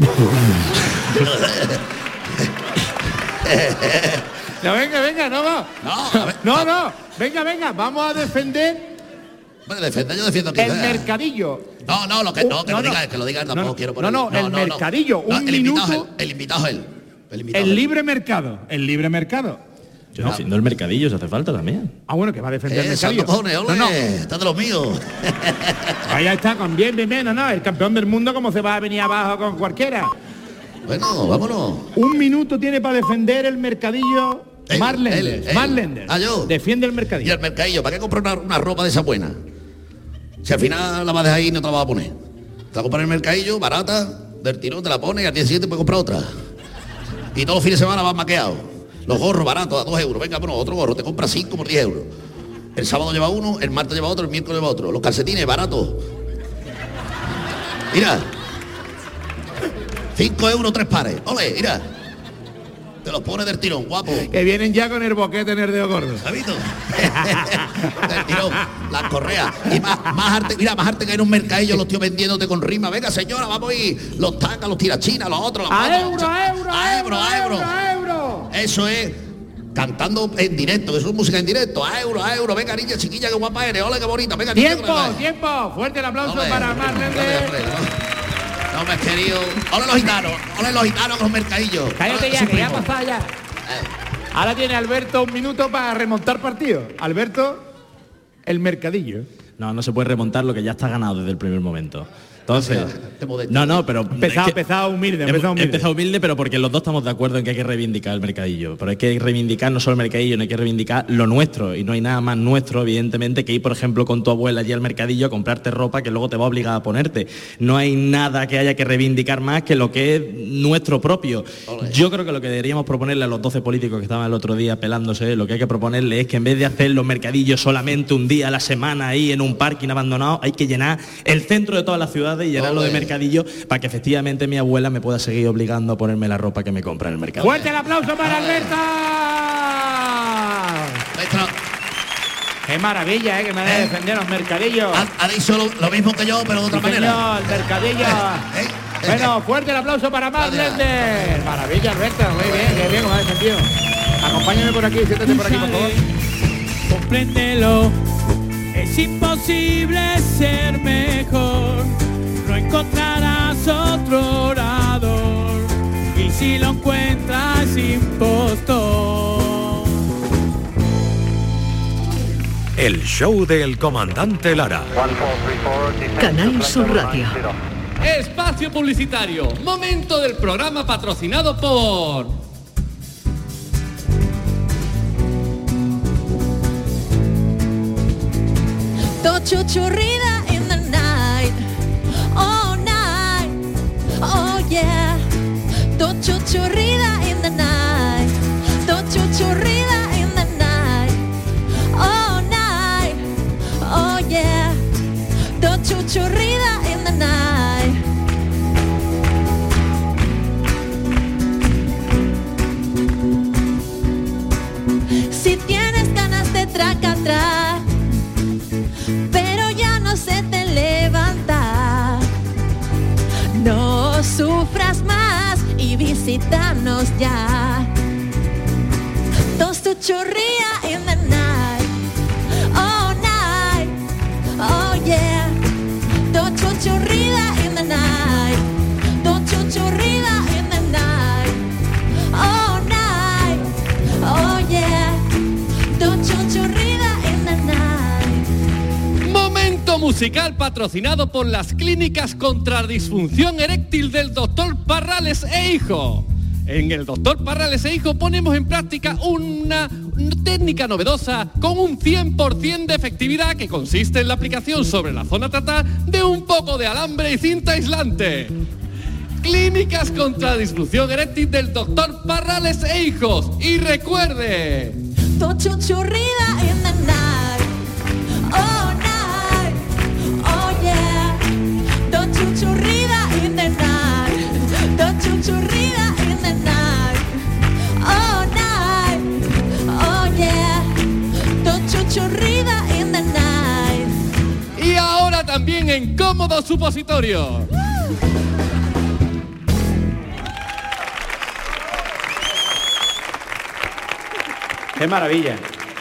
No, venga, venga, no, no, No, a ver, no, a- no, venga, venga, vamos a defender Bueno, defender, yo defiendo que el mercadillo. No, no, lo que no, que No, lo no. diga él, que lo diga él, tampoco No, quiero no, poner. no, el mercadillo, un el invitado minuto. es él, el invitado es él. El, invitado El es él. libre mercado, el libre mercado. Yo defiendo el mercadillo, si hace falta también. Ah, bueno, que va a defender el Eh, mercadillo. santo cojones, ole, No, no, está de los míos. ahí está, con bien, bien, bien, no, no, el campeón del mundo como se va a venir abajo con cualquiera. Bueno, vámonos. Un minuto tiene para defender el mercadillo. Él, Marlender, él, él. Marlender. Ah, yo. Defiende el Y mercadillo. el mercadillo, ¿para qué comprar una, una ropa de esa buena? Si al final la vas a dejar ahí y no te la vas a poner. Te la compras en el mercadillo, barata, del tirón te la pones y al día siguiente puedes comprar otra. Y todos los fines de semana vas maqueado. Los gorros baratos a dos euros. Venga, bueno, otro gorro, te compras cinco por diez euros. El sábado lleva uno, el martes lleva otro, el miércoles lleva otro. Los calcetines baratos. Mira. cinco euros, tres pares. Ole, mira. Te los pones del tirón, guapo. Que vienen ya con el boquete en el dedo gordo. ¿Has visto? Del tirón, las correas. Y más, más arte, mira, más arte que en un mercadillo los tíos vendiéndote con rima. Venga, señora, vamos a ir. Los tacas, los tirachinas, los otros. Las A motos, euro, a euro, a euro, a euro. a euro. Eso es cantando en directo, que eso es música en directo. A euro, a euro. Venga, niña chiquilla, qué guapa eres. Hola, qué bonita. Venga, niña, Tiempo, que me da. tiempo. Fuerte el aplauso Ole, para hombre, Marlender. hombre, no. No me has querido. Hola los gitanos, hola los gitanos con los mercadillos. Cállate Hola, ya, su que ya ha primo. pasado ya. Eh, Ahora tiene Alberto un minuto para remontar partido. Alberto, el mercadillo. No, no se puede remontar lo que ya está ganado desde el primer momento. Entonces, Te modesto. no, no, pero Empezado, es que- empezado humilde, He empezado humilde. empezado humilde, pero porque los dos estamos de acuerdo en que hay que reivindicar el mercadillo. Pero hay que reivindicar no solo el mercadillo, no hay que reivindicar lo nuestro. Y no hay nada más nuestro, evidentemente, que ir, por ejemplo, con tu abuela allí al mercadillo a comprarte ropa que luego te va a obligar a ponerte. No hay nada que haya que reivindicar más que lo que es nuestro propio. Ole. Yo creo que lo que deberíamos proponerle a los doce políticos que estaban el otro día pelándose, lo que hay que proponerle es que en vez de hacer los mercadillos solamente un día a la semana ahí en un parking abandonado, hay que llenar el centro de todas las ciudades y llenarlo Ole. de mercadillos para que efectivamente mi abuela me pueda seguir obligando a ponerme la ropa que me compra en el mercado. Fuerte el aplauso para Alberto. Maestro, Qué maravilla, ¿eh? Que me ha de defender los mercadillos. ha, ha dicho lo, lo mismo que yo, pero de otra Sí, manera. señor, el mercadillo. Eh, eh, Bueno, fuerte el aplauso para Marlender. Maravilla, Alberto. Muy bien, qué bien, como ha defendido. Acompáñame por aquí, siéntate por aquí, por favor. Compréndelo, es imposible ser mejor, no encontrarás otro orador, y si lo encuentras impostor. El show del comandante Lara. Canal Sur Radio. Espacio publicitario. Momento del programa patrocinado por... Don't chuchurrida in the night, all night, oh yeah. Don't chuchurrida in the night, don't chuchurrida in the night, all night, oh yeah. Don't chuchurrida in the night. Si tienes ganas de tracatrá, pero ya no se te levanta, no sufras más y visítanos ya. Dos tu churría in the night, oh night, oh yeah. Dos tu churrida in the night, dos tu churrida in the night, oh night, oh yeah. Dos tu churrida in the night. Momento musical patrocinado por las clínicas contra disfunción eréctil del doctor Parrales e Hijo. En el doctor Parrales e Hijo ponemos en práctica una técnica novedosa con un cien por ciento de efectividad que consiste en la aplicación sobre la zona tratada de un poco de alambre y cinta aislante. Clínicas contra disfunción eréctil del doctor Parrales e Hijos. Y recuerde, to chuchurrida in the night, oh night, oh yeah, to chuchurrida in the night, to chuchurrida in the night, oh night, oh yeah, to chuchurrida in the night. Y ahora también en cómodo supositorio. ¡Qué maravilla!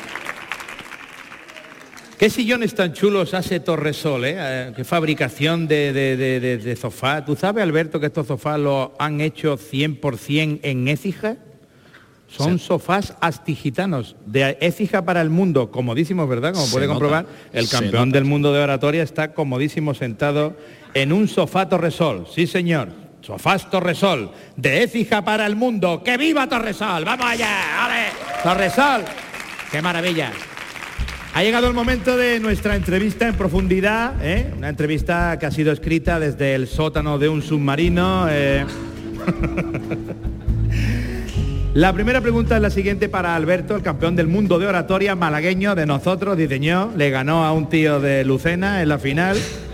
¿Qué sillones tan chulos hace Torresol, eh? ¿Qué fabricación de, de, de, de, de sofá? ¿Tú sabes, Alberto, que estos sofás los han hecho cien por cien en Écija? Son sí. Sofás astigitanos, de Écija para el mundo, comodísimos, ¿verdad? Como Se puede nota. comprobar, el campeón del mundo de oratoria está comodísimo sentado en un sofá Torresol. Sí, señor. Sofás Torresol, de Écija para el mundo. ¡Que viva Torresol! ¡Vamos allá! ¡Ale! ¡Torresol! ¡Qué maravilla! Ha llegado el momento de nuestra entrevista en profundidad, ¿eh? Una entrevista que ha sido escrita desde el sótano de un submarino. Eh... La primera pregunta es la siguiente para Alberto, el campeón del mundo de oratoria malagueño de nosotros, diseñó, le ganó a un tío de Lucena en la final.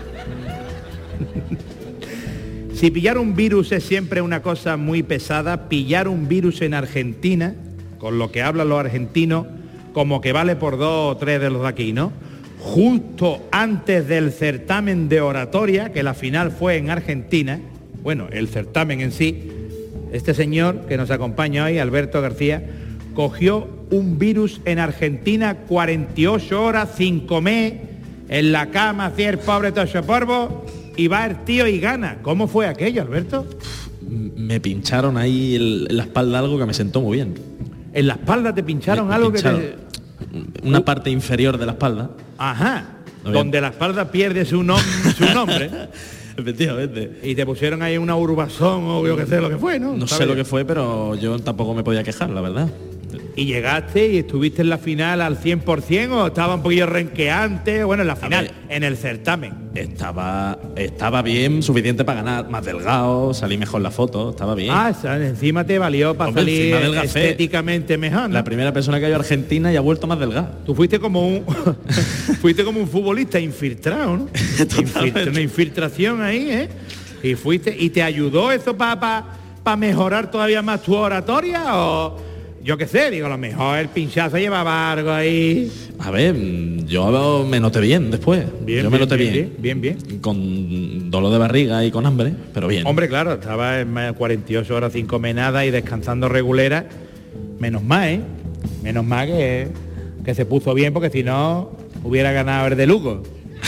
Si pillar un virus es siempre una cosa muy pesada, pillar un virus en Argentina, con lo que hablan los argentinos, como que vale por dos o tres de los de aquí, ¿no? Justo antes del certamen de oratoria, que la final fue en Argentina, bueno, el certamen en sí, este señor que nos acompaña hoy, Alberto García, cogió un virus en Argentina cuarenta y ocho horas sin comer, en la cama, hacía el pobre tocho polvo, y va el tío y gana. ¿Cómo fue aquello, Alberto? Me pincharon ahí el, en la espalda algo que me sentó muy bien. ¿En la espalda te pincharon me, me algo pincharon. que te... Una parte inferior de la espalda. Ajá. No, donde la espalda pierde su, nom su nombre. Efectivamente. Y te pusieron ahí una urbazón o yo qué sé lo que fue, ¿no? No sé lo que fue, pero yo tampoco me podía quejar, la verdad. ¿Y llegaste y estuviste en la final al cien por cien o estaba un poquillo renqueante? Bueno, en la final, ver, en el certamen. Estaba estaba bien, suficiente para ganar, más delgado, salí mejor en la foto, estaba bien. Ah, encima te valió para Hombre, salir estéticamente mejor, ¿no? La primera persona que ha ido a Argentina y ha vuelto más delgado. Tú fuiste como un fuiste como un futbolista infiltrado, ¿no? Infiltra, una infiltración ahí, ¿eh? Y fuiste y te ayudó eso para pa, pa mejorar todavía más tu oratoria o yo qué sé, digo, a lo mejor el pinchazo llevaba algo ahí. A ver, yo me noté bien después. Bien, yo bien, me noté bien, bien. Bien, bien, bien. Con dolor de barriga y con hambre, pero bien. Hombre, claro, estaba en cuarenta y ocho horas sin comer nada y descansando regulera. Menos mal, ¿eh? Menos mal que, que se puso bien, porque si no, hubiera ganado el de Lugo.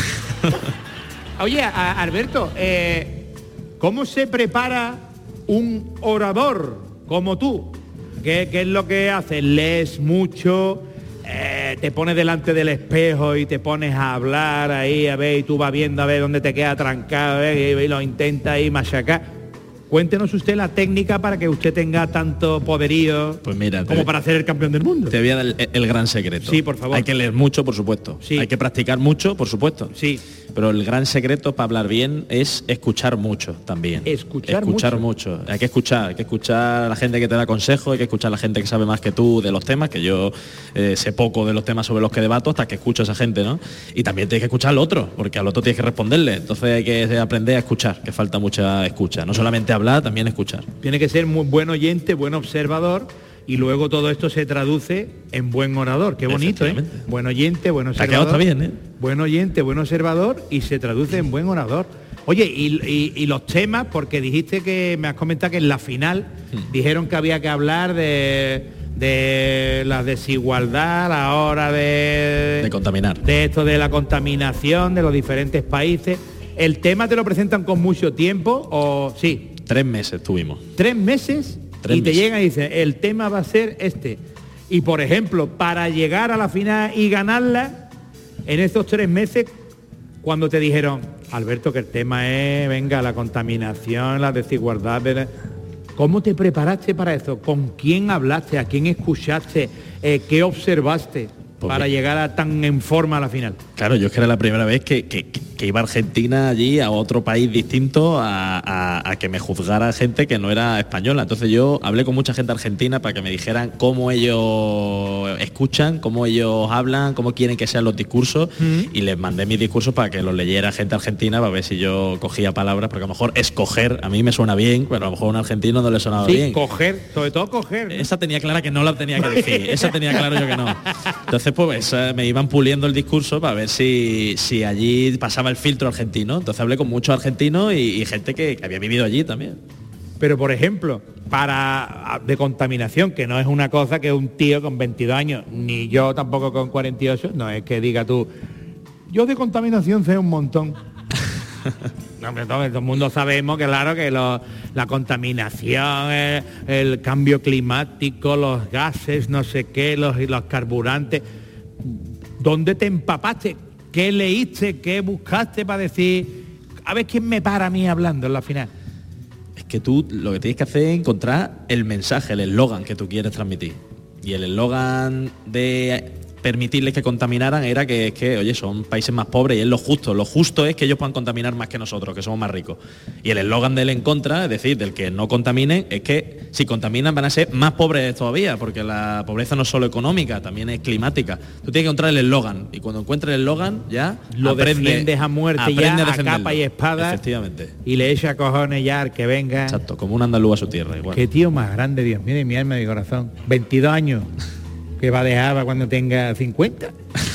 Oye, a, Alberto, eh, ¿cómo se prepara un orador como tú? ¿Qué, ¿Qué es lo que haces? ¿Lees mucho? Eh, ¿Te pones delante del espejo y te pones a hablar ahí, a ver, y tú vas viendo a ver dónde te queda trancado, ¿eh? y, y lo intentas ahí machacar? Cuéntenos usted la técnica para que usted tenga tanto poderío pues mira, como para ser el campeón del mundo. Te voy a dar el, el gran secreto. Sí, por favor. Hay que leer mucho, por supuesto. Sí. Hay que practicar mucho, por supuesto. Sí. Pero el gran secreto para hablar bien es escuchar mucho también. Escuchar, escuchar mucho. mucho. Hay que escuchar, hay que escuchar a la gente que te da consejos, hay que escuchar a la gente que sabe más que tú de los temas, que yo eh, sé poco de los temas sobre los que debato hasta que escucho a esa gente, ¿no? Y también tienes que escuchar al otro, porque al otro tienes que responderle. Entonces hay que aprender a escuchar, que falta mucha escucha. No solamente hablar, también escuchar. Tiene que ser muy buen oyente, buen observador, y luego todo esto se traduce en buen orador. Qué bonito, ¿eh? Buen oyente, buen observador. Ha quedado bien, ¿eh? Buen oyente, buen observador, y se traduce en buen orador. Oye, y, y, y los temas, porque dijiste que, me has comentado que en la final hmm. dijeron que había que hablar de, de la desigualdad a la hora de... De contaminar. De esto de la contaminación de los diferentes países. ¿El tema te lo presentan con mucho tiempo o sí? Tres meses tuvimos. Tres meses Tres y te meses. llegan y dicen, el tema va a ser este. Y por ejemplo, para llegar a la final y ganarla, en estos tres meses, cuando te dijeron, Alberto, que el tema es, venga, la contaminación, la desigualdad, ¿verdad? ¿Cómo te preparaste para eso? ¿Con quién hablaste? ¿A quién escuchaste? Eh, ¿Qué observaste pues para bien. llegar a tan en forma a la final? Claro, yo es que era la primera vez que, que, que iba a Argentina allí, a otro país distinto, a, a, a que me juzgara gente que no era española. Entonces yo hablé con mucha gente argentina para que me dijeran cómo ellos escuchan, cómo ellos hablan, cómo quieren que sean los discursos, mm. y les mandé mis discursos para que los leyera gente argentina para ver si yo cogía palabras, porque a lo mejor escoger, a mí me suena bien, pero a lo mejor a un argentino no le sonaba sí, bien. coger, sobre todo coger. ¿no? Esa tenía clara que no la tenía que decir, esa tenía claro yo que no. Entonces pues me iban puliendo el discurso para ver si, si allí pasaba el filtro argentino. Entonces hablé con muchos argentinos y, y gente que, que había vivido allí también. Pero por ejemplo, para de contaminación, que no es una cosa que un tío con veintidós años, ni yo tampoco con cuarenta y ocho, no es que diga tú, yo de contaminación sé un montón. No, pero todo, todo el mundo sabemos que claro que lo, la contaminación, el, el cambio climático, los gases, no sé qué, los, los carburantes. ¿Dónde te empapaste? ¿Qué leíste? ¿Qué buscaste para decir? A ver quién me para a mí hablando en la final. Es que tú lo que tienes que hacer es encontrar el mensaje, el eslogan que tú quieres transmitir. Y el eslogan de permitirles que contaminaran era que, que, oye, son países más pobres y es lo justo. Lo justo es que ellos puedan contaminar más que nosotros, que somos más ricos. Y el eslogan del en contra, es decir, del que no contaminen, es que si contaminan van a ser más pobres todavía, porque la pobreza no es solo económica, también es climática. Tú tienes que encontrar el eslogan y cuando encuentres el eslogan ya lo aprende, defiendes a muerte ya, a, a capa y espada. Efectivamente. Y le echa cojones ya al que venga. Exacto, como un andaluz a su tierra. Igual. Qué tío más grande, Dios mío, de mi alma y mi corazón. veintidós años. Que va a dejar cuando tenga cincuenta.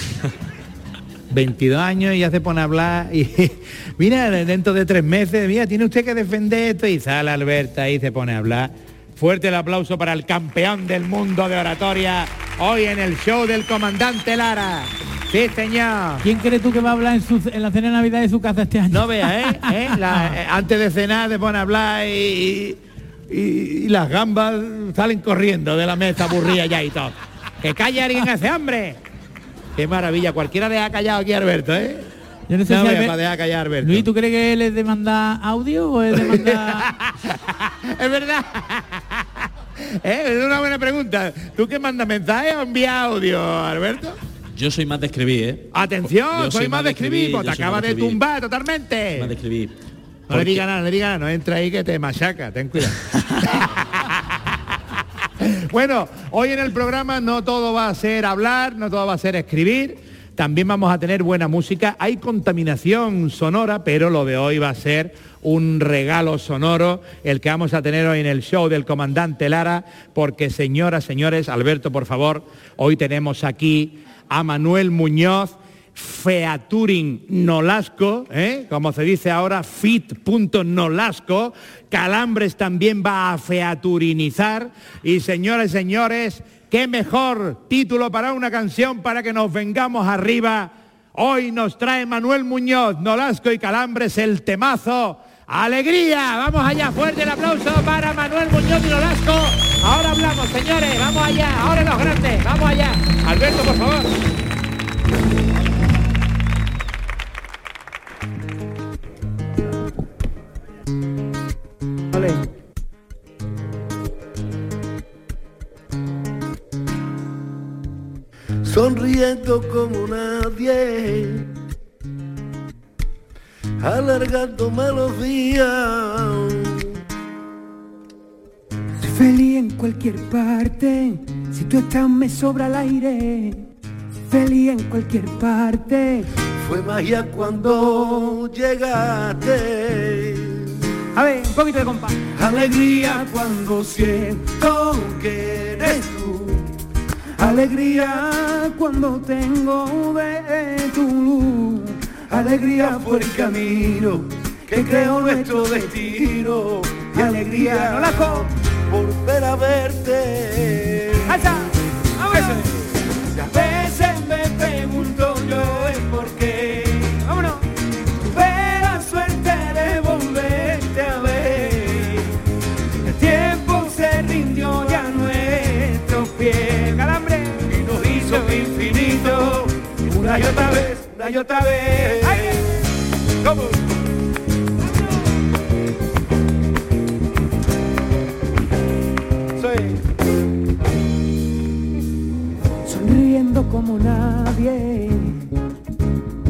veintidós años y ya se pone a hablar y mira, dentro de tres meses, mira, tiene usted que defender esto y sale Alberta y se pone a hablar. Fuerte el aplauso para el campeón del mundo de oratoria hoy en el show del comandante Lara. Sí, señor. ¿Quién crees tú que va a hablar en, su, en la cena de Navidad de su casa este año? No veas, ¿eh? ¿Eh? La, eh, antes de cenar se pone a hablar y, y, y las gambas salen corriendo de la mesa aburrida ya y todo. ¡Que calle alguien hace hambre! ¡Qué maravilla! Cualquiera deja callado aquí a Alberto, ¿eh? Yo no sé no si Albert... Albert... para dejar callar a Alberto. Luis, ¿tú crees que él es de mandar audio o es de mandar...? Es verdad. ¿Eh? Es una buena pregunta. ¿Tú qué mandas mensajes o envías audio, Alberto? Yo soy más de escribir, ¿eh? ¡Atención! Yo soy, soy más de escribir, escribir pues te acabas de, de tumbar totalmente. Más de escribir. No Porque... le diga nada, no le diga nada, no entra ahí que te machaca, ten cuidado. Bueno, hoy en el programa no todo va a ser hablar, no todo va a ser escribir, también vamos a tener buena música, hay contaminación sonora, pero lo de hoy va a ser un regalo sonoro, el que vamos a tener hoy en el show del comandante Lara, porque señoras, señores, Alberto, por favor, hoy tenemos aquí a Manuel Muñoz, featuring Nolasco, ¿eh? Como se dice ahora, fit.nolasco. Calambres también va a featurinizar. Y señores y señores, qué mejor título para una canción para que nos vengamos arriba. Hoy nos trae Manuel Muñoz, Nolasco y Calambres el temazo ¡Alegría! Vamos allá, fuerte el aplauso para Manuel Muñoz y Nolasco. Ahora hablamos, señores, vamos allá, ahora los grandes, vamos allá. Alberto, por favor. Sonriendo como nadie, alargando melodías. Soy feliz en cualquier parte, si tú estás me sobra el aire. Soy feliz en cualquier parte. Fue magia cuando llegaste. A ver, un poquito de compás. Alegría cuando siento que eres tú. Alegría cuando tengo de tu luz. Alegría fue el camino que creó nuestro destino. Y alegría, Nolasco, volver a verte. ¡Alza! ¡Vámonos! Y a veces me pregunto yo el por qué. ¡Vámonos! Tuve la suerte de volverte a ver. El tiempo se rindió ya a nuestros pies. ¡Calambre! Y nos hizo infinito. Una y otra vez, una y otra vez. ¡Aire! ¿Cómo? Sonriendo como nadie,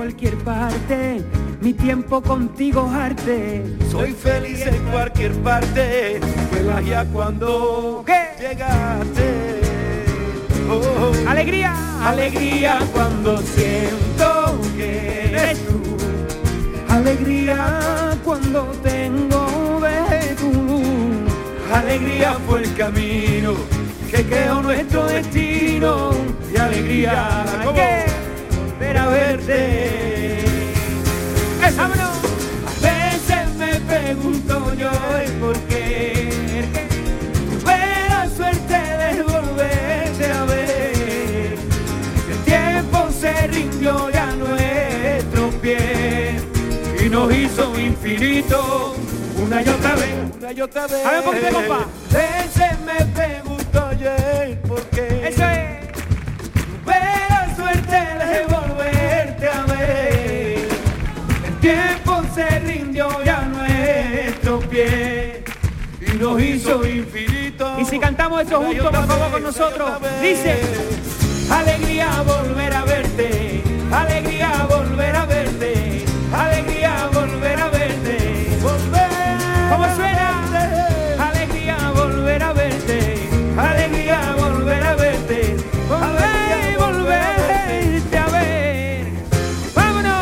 cualquier parte, mi tiempo contigo es arte. Soy feliz en cualquier parte, fue magia cuando llegaste. Oh, oh. Alegría, alegría cuando siento que eres tú. Alegría cuando tengo de tu luz. Alegría fue el camino que creó nuestro destino. Y alegría hay que volver a verte. ¡Vámonos! A veces me pregunto yo el por qué. Tuve la suerte de volverte a ver. El tiempo se rindió ya a nuestros pies y nos hizo infinito una y otra vez, una y otra vez. A ver, ¿por qué, compa? A veces me pregunto yo el por qué. Eso es. Tuve la suerte de volverte a ver. El tiempo se rindió ya a nuestros pies y nos hizo infinito. Y si cantamos eso juntos, por favor, con nosotros. Dice: alegría volver a verte, alegría volver a verte, alegría volver a verte, volver. ¿Cómo suena? Alegría volver a verte, alegría volver a verte, volver, volverte a ver. ¡Vámonos!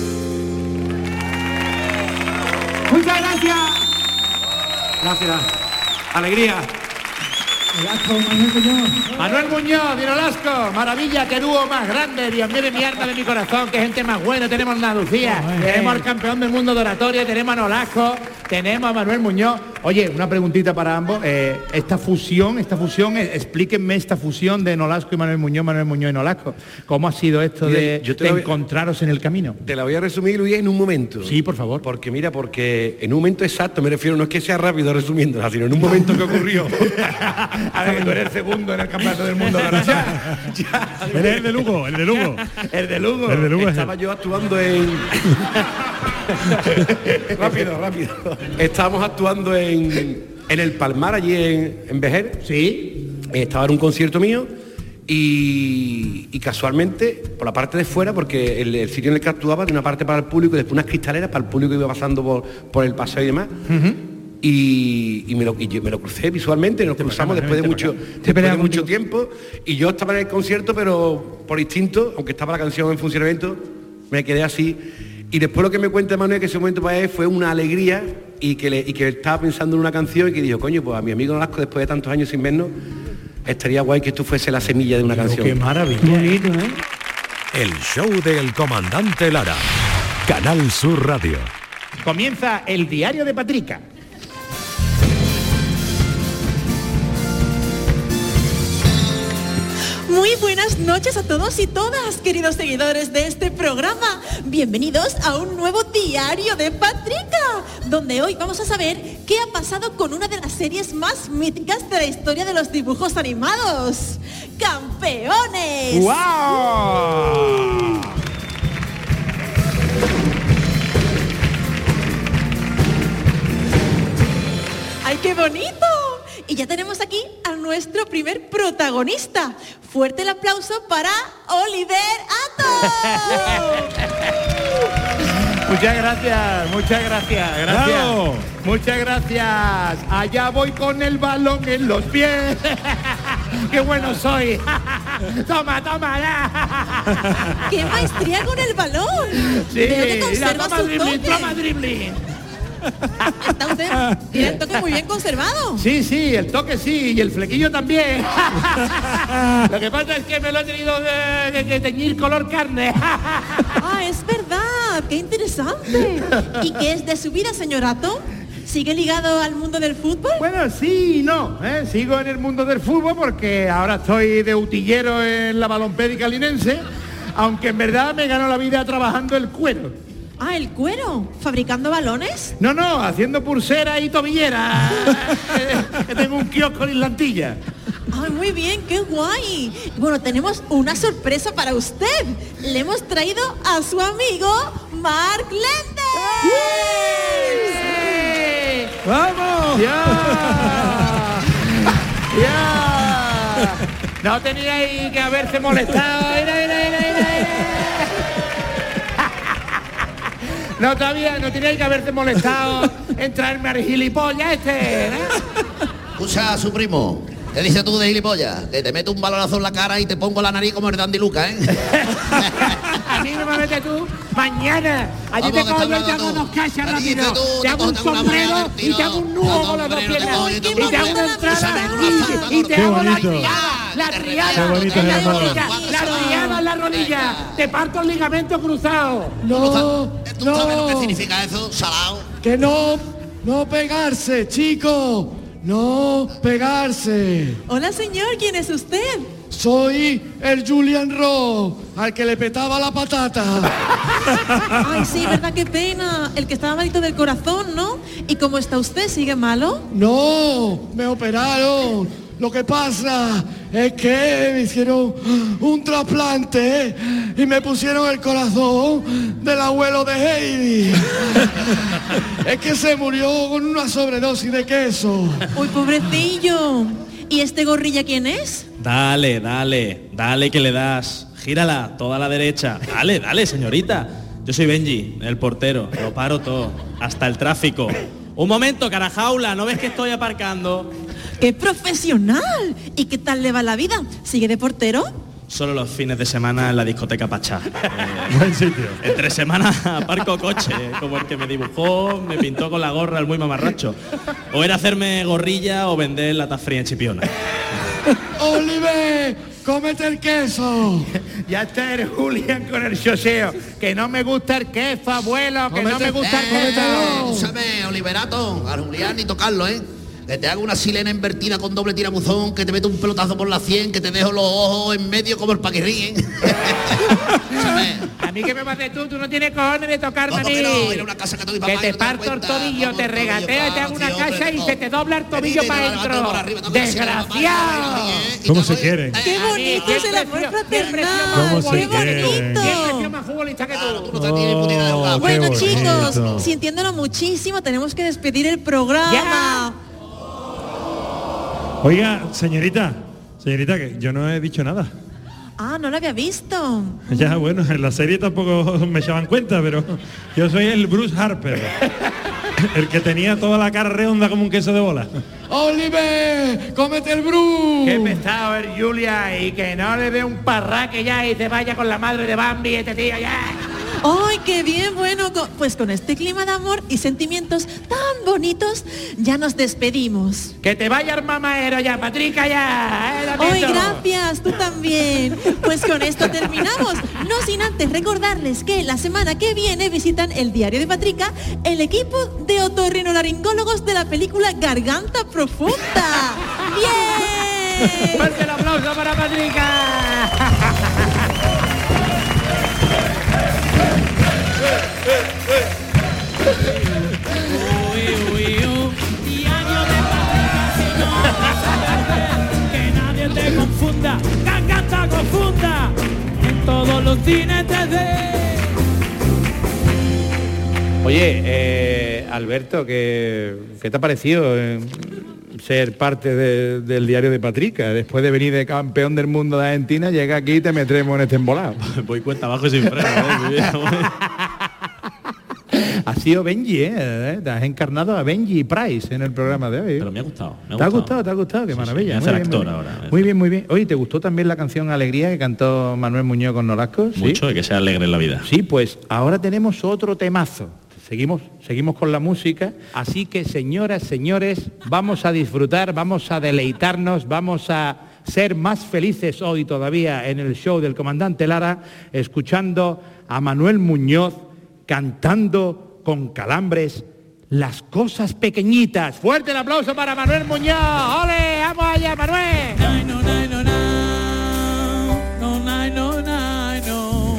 Muchas gracias. Gracias. Alegría. Manuel Muñoz. Manuel Muñoz, de Nolasco, maravilla, qué dúo más grande, Dios mío de mi alma, de mi corazón, qué gente más buena, tenemos a Andalucía, Oh, tenemos al campeón del mundo de oratoria, tenemos a Nolasco, tenemos a Manuel Muñoz. Oye, una preguntita para ambos, eh, esta fusión, esta fusión, eh, explíquenme esta fusión de Nolasco y Manuel Muñoz, Manuel Muñoz y Nolasco. ¿Cómo ha sido esto Mira, de, yo te de lo voy- encontraros en el camino? Te la voy a resumir, Luis, en un momento. Sí, por favor. Porque mira, porque en un momento exacto, me refiero, no es que sea rápido resumiéndola, sino en un momento que ocurrió. A ver, tú eres el segundo en el campeonato del mundo de oratoria. Él es el de Lugo, el de Lugo. El de Lugo. El de Lugo es Estaba yo actuando en... rápido, rápido. Estábamos actuando en, en el Palmar, allí en, en Vejer. Sí. Estaba en un concierto mío y, y casualmente, por la parte de fuera, porque el, el sitio en el que actuaba, de una parte para el público y después unas cristaleras para el público que iba pasando por, por el paseo y demás. Y, y, me lo, y yo me lo crucé visualmente, nos cruzamos después de mucho, después de mucho tiempo y yo estaba en el concierto, pero por instinto, aunque estaba la canción en funcionamiento, me quedé así. Y después lo que me cuenta Manuel, que ese momento para él fue una alegría y que, le, y que estaba pensando en una canción y que dijo, coño, pues a mi amigo Nolasco, después de tantos años sin vernos, estaría guay que esto fuese la semilla de una canción. Qué maravilla. Bonito, ¿eh? El show del comandante Lara. Canal Sur Radio. Comienza el diario de Patrica. Muy buenas noches a todos y todas, queridos seguidores de este programa. Bienvenidos a un nuevo diario de Patrica, donde hoy vamos a saber qué ha pasado con una de las series más míticas de la historia de los dibujos animados. ¡Campeones! ¡Wow! ¡Ay, qué bonito! Y ya tenemos aquí a nuestro primer protagonista. Fuerte el aplauso para Oliver Ato. Muchas gracias, muchas gracias, gracias. ¡Bravo! Muchas gracias. Allá voy con el balón en los pies. ¡Qué bueno soy! ¡Toma, toma! Ya. ¡Qué maestría con el balón! Sí, Veo que mira, conserva toma su dribbling, toque. toma dribbling. Está usted, tiene el toque muy bien conservado. Sí, sí, el toque sí, y el flequillo también. Lo que pasa es que me lo he tenido que, que- que teñir color carne. Ah, es verdad, qué interesante. ¿Y qué es de su vida, señor Ato? ¿Sigue ligado al mundo del fútbol? Bueno, sí y no, ¿eh? Sigo en el mundo del fútbol porque ahora estoy de utillero en la balompédica linense, aunque en verdad me ganó la vida trabajando el cuero. Ah, el cuero, fabricando balones. No, no, haciendo pulsera y tobillera. Que tengo un kiosco en Islantilla. Ay, muy bien, qué guay. Bueno, tenemos una sorpresa para usted. Le hemos traído a su amigo Mark Lenders. ¡Sí! ¡Vamos! ¡Ya! ¡Ya! No teníais que haberse molestado. Mira, mira, mira, mira, mira. No, todavía no teníais que haberte molestado en traerme al gilipollas este, ¿eh? Escucha, su primo, ¿qué dices tú de gilipollas? Que te meto un balonazo en la cara y te pongo la nariz como el Dandy Luca, ¿eh? A mí me metes tú mañana. Allí te cojo yo y te hago unos cachas rápido. Te hago un sombrero y te hago un nudo con las dos piernas. Y te hago una entrada y te hago la triada. La triada. La rodilla. La triada en la rodilla. Te parto el ligamento cruzado. No, ¿Tú sabes lo que significa eso, salao? que no, no pegarse, chico. No pegarse. Hola señor, ¿quién es usted? Soy el Julian Ross, al que le petaba la patata. Ay, sí, verdad, qué pena. El que estaba malito del corazón, ¿no? ¿Y cómo está usted? ¿Sigue malo? No, me operaron. Lo que pasa es que me hicieron un trasplante y me pusieron el corazón del abuelo de Heidi. Es que se murió con una sobredosis de queso. Uy, pobrecillo. ¿Y este gorrilla quién es? Dale, dale, dale que le das. Gírala, toda a la derecha. Dale, dale, señorita. Yo soy Benji, el portero. Lo paro todo, hasta el tráfico. Un momento, carajaula, ¿no ves que estoy aparcando? ¡Qué profesional! ¿Y qué tal le va la vida? ¿Sigue de portero? Solo los fines de semana en la discoteca Pachá. Eh, Buen sitio. Entre semanas aparco coche, como el que me dibujó, me pintó con la gorra el muy mamarracho. O era hacerme gorrilla o vender latas frías en Chipiona. ¡Oliver! ¡Cómete el queso! Ya está el Julián con el choseo. Que no me gusta el queso, abuelo. Que no me gusta el queso. Escúchame, Oliverato, a Julián ni tocarlo, ¿eh? Que te hago una silena invertida con doble tirabuzón, que te meto un pelotazo por la cien, que te dejo los ojos en medio como el paquirrín, ¿eh? A mí que me vas de tú, tú no tienes cojones de tocarme a mí. Que te parto el tobillo, te regateo y te hago una casa y se te dobla el tobillo para adentro. ¡Desgraciado! ¿Cómo se quieren? ¡Qué bonito es el amor fraternal! ¿Cómo se ¡Qué quieren? bonito! Más futbolista que tú. Oh, Bueno, qué chicos, bonito. sintiéndolo muchísimo, tenemos que despedir el programa. Oiga, señorita, señorita, que yo no he dicho nada. Ah, no lo había visto. Ya, bueno, en la serie tampoco me echaban cuenta, pero yo soy el Bruce Harper, el que tenía toda la cara redonda como un queso de bola. ¡Oliver! ¡Cómete el Bruce! Qué pesado el Julia y que no le dé un parraque ya y se vaya con la madre de Bambi este tío ya. ¡Ay, qué bien! Bueno, co- pues con este clima de amor y sentimientos tan bonitos, ya nos despedimos. Que te vaya el mamaero ya, Patrica ya. ¿eh, ¡Ay, Lamento? gracias! Tú también. Pues con esto terminamos. No sin antes recordarles que la semana que viene visitan el Diario de Patrica el equipo de otorrinolaringólogos de la película Garganta Profunda. ¡Bien! ¡Fuerte el aplauso para Patrica! Que nadie te confunda, Garganta confunda en todos los cines desde. Oye, eh, Alberto, ¿qué, ¿qué te ha parecido eh, ser parte de- del Diario de Patrica? Después de venir de campeón del mundo de Argentina, llega aquí y te metemos en este embolado. Voy cuenta abajo y sin freno, ¿eh? Muy bien, muy bien. Ha sido Benji, ¿eh? Te has encarnado a Benji Price en el programa de hoy. Pero me ha gustado. Me ha ¿Te ha gustado? gustado? ¿Te ha gustado? Qué Sí, sí, maravilla. voy a ser Muy bien, actor muy bien. ahora. Muy bien, muy bien. Oye, ¿te gustó también la canción Alegría que cantó Manuel Muñoz con Nolasco? ¿Sí? Mucho, y que sea alegre en la vida. Sí, pues ahora tenemos otro temazo. Seguimos, seguimos con la música. Así que, señoras, señores, vamos a disfrutar, vamos a deleitarnos, vamos a ser más felices hoy todavía en el show del comandante Lara, escuchando a Manuel Muñoz cantando con calambres Las cosas pequeñitas. Fuerte el aplauso para Manuel Muñoz. ¡Ole! ¡Vamos allá, Manuel! No, no, no, no, no, no, no, no, no.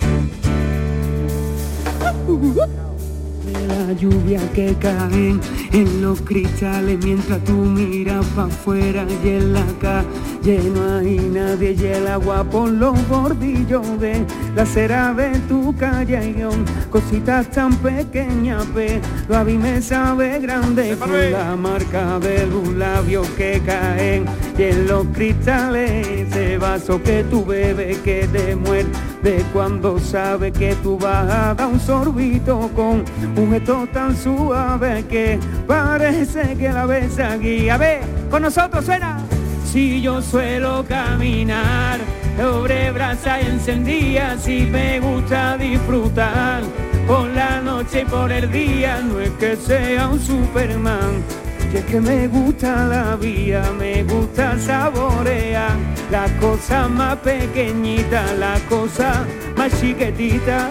La lluvia que cae en los cristales mientras tú miras para afuera y en la calle no hay nadie y el agua por los bordillos de la acera de tu calle, cositas tan pequeñas, pero a mí me sabe grande con la marca de los labios que caen y en los cristales ese vaso que tú bebes que te muerde de cuando sabe que tú vas a dar un sorbito con un gesto tan suave que parece que la ves aquí. A ver, con nosotros suena. Si yo suelo caminar sobre brasa encendida, si me gusta disfrutar por la noche y por el día, no es que sea un Superman, y es que me gusta la vida, me gusta saborear las cosas más pequeñitas, las cosas más chiquititas.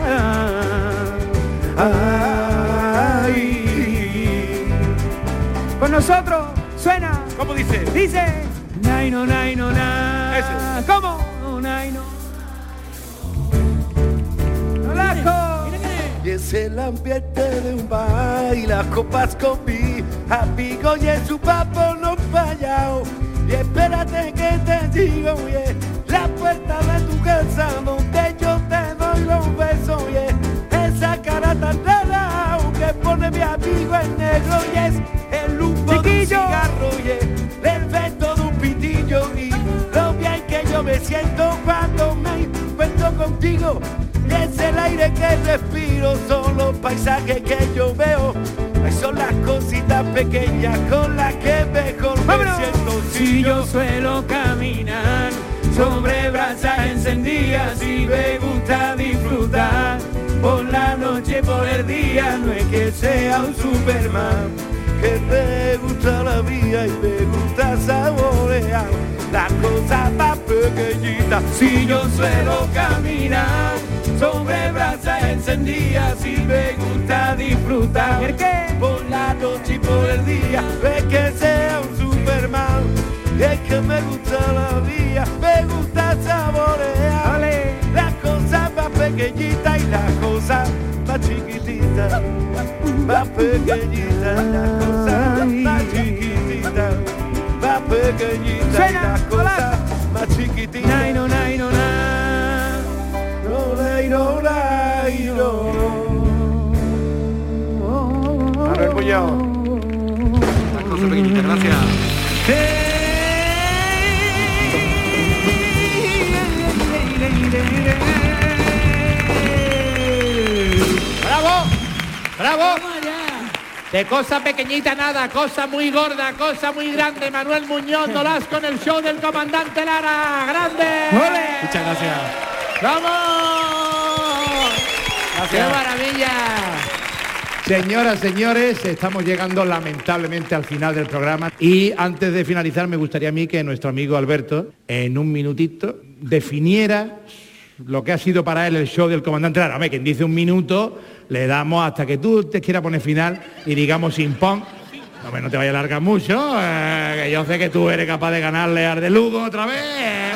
Ay. Con nosotros suena. ¿Cómo dice? Dice. Nay no nay no na. Ese. ¿Cómo? No nay no. ¡Hola! Y es el ambiente de un bar y las copas con mi amigo y en su papo no fallao. Y espérate que te digo, oye, la puerta de tu casa donde yo te doy los besos, oye, esa cara tan rara que pone mi amigo en negro y es el humo de un cigarro, oye, el beso de un pitillo y lo bien que yo me siento cuando me encuentro contigo. Es el aire que respiro, son los paisajes que yo veo. Son las cositas pequeñas con las que mejor me siento. Si yo suelo caminar sobre brasas encendidas y me gusta disfrutar por la noche y por el día, no es que sea un Superman, que me gusta la vida y me gusta saborear las cosas más pequeñitas. Si yo suelo caminar sobre brasas encendidas y me gusta disfrutar ¿el qué? Por la noche y por el día, es que sea un Superman, es que me gusta la vida, me gusta saborear ¡Ale! Las cosas más pequeñitas y las cosas más chiquititas, más pequeñitas, las cosas más chiquititas, más pequeñitas y las cosas más chiquititas. Nay no nay no na. No, no, Manuel Muñoz. Una cosa pequeñita, gracias. ¡Bravo! ¡Bravo! De cosa pequeñita nada, cosa muy gorda, cosa muy grande. Manuel Muñoz Nolasco en el show del comandante Lara. ¡Grande! ¡Ole! Muchas gracias. ¡Vamos! Gracias. ¡Qué maravilla! Señoras, señores, estamos llegando lamentablemente al final del programa y antes de finalizar me gustaría a mí que nuestro amigo Alberto en un minutito definiera lo que ha sido para él el show del comandante Lara. Hombre, quien dice un minuto le damos hasta que tú te quieras poner final y digamos sin pon. Hombre, no te vaya a alargar mucho, eh, que yo sé que tú eres capaz de ganarle al de Lugo otra vez.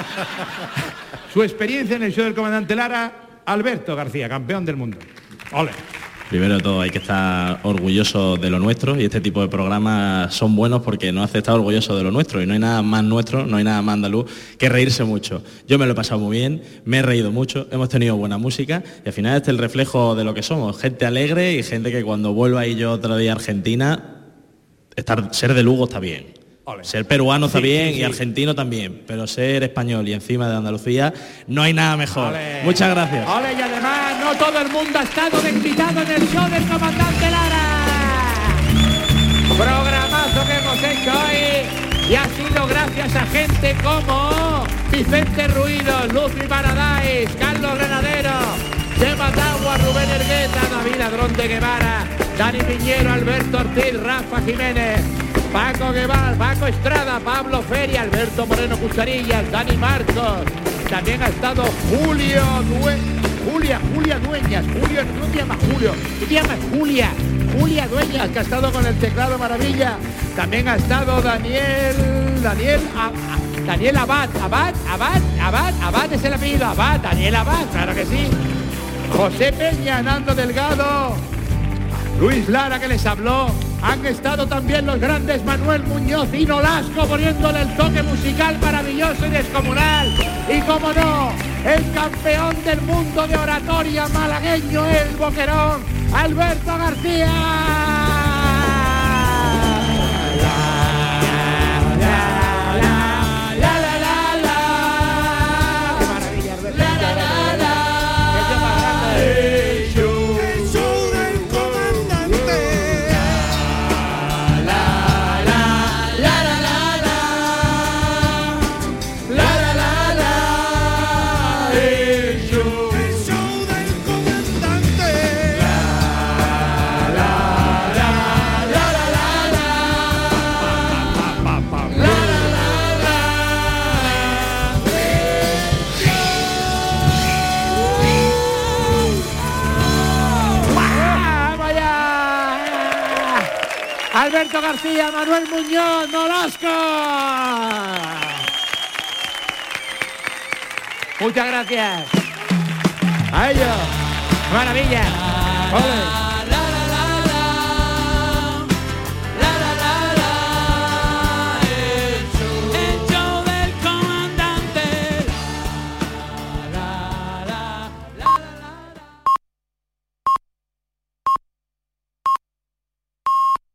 Su experiencia en el show del comandante Lara, Alberto García, campeón del mundo. ¡Ole! Primero de todo hay que estar orgulloso de lo nuestro y este tipo de programas son buenos porque nos hace estar orgulloso de lo nuestro y no hay nada más nuestro, no hay nada más andaluz que reírse mucho. Yo me lo he pasado muy bien, me he reído mucho, hemos tenido buena música y al final este es el reflejo de lo que somos, gente alegre y gente que cuando vuelva ahí yo otro día a Argentina, estar, ser de Lugo está bien. Ole. Ser peruano está sí, bien sí, sí. Y argentino también, pero ser español y encima de Andalucía no hay nada mejor. Ole. Muchas gracias. Ole, y además no todo el mundo ha estado de invitado en el show del comandante Lara. Programazo que hemos hecho hoy y ha sido gracias a gente como Vicente Ruido, Lucy Paradise, Carlos Granadero, Chema Tagua, Rubén Ergueta, David Ladrón de Guevara, Dani Piñero, Alberto Ortiz, Rafa Jiménez, Paco Guevara, Paco Estrada, Pablo Feria, Alberto Moreno Cucharillas, Dani Marcos, también ha estado Julio Due... Julia, Julia Dueñas, Julio, no te llamas Julio, te llamas Julia, Julia Dueñas, que ha estado con el teclado maravilla, también ha estado Daniel, Daniel, a, a, Daniel Abad, Abad, Abad, Abad, Abad es el apellido, Abad, Daniel Abad, claro que sí, José Peña, Nando Delgado, Luis Lara que les habló. Han estado también los grandes Manuel Muñoz y Nolasco poniéndole el toque musical maravilloso y descomunal. Y como no, el campeón del mundo de oratoria malagueño, el boquerón, Alberto García. Alberto García, Manuel Muñoz, Nolasco. Muchas gracias. A ellos. Maravilla. ¡Ole!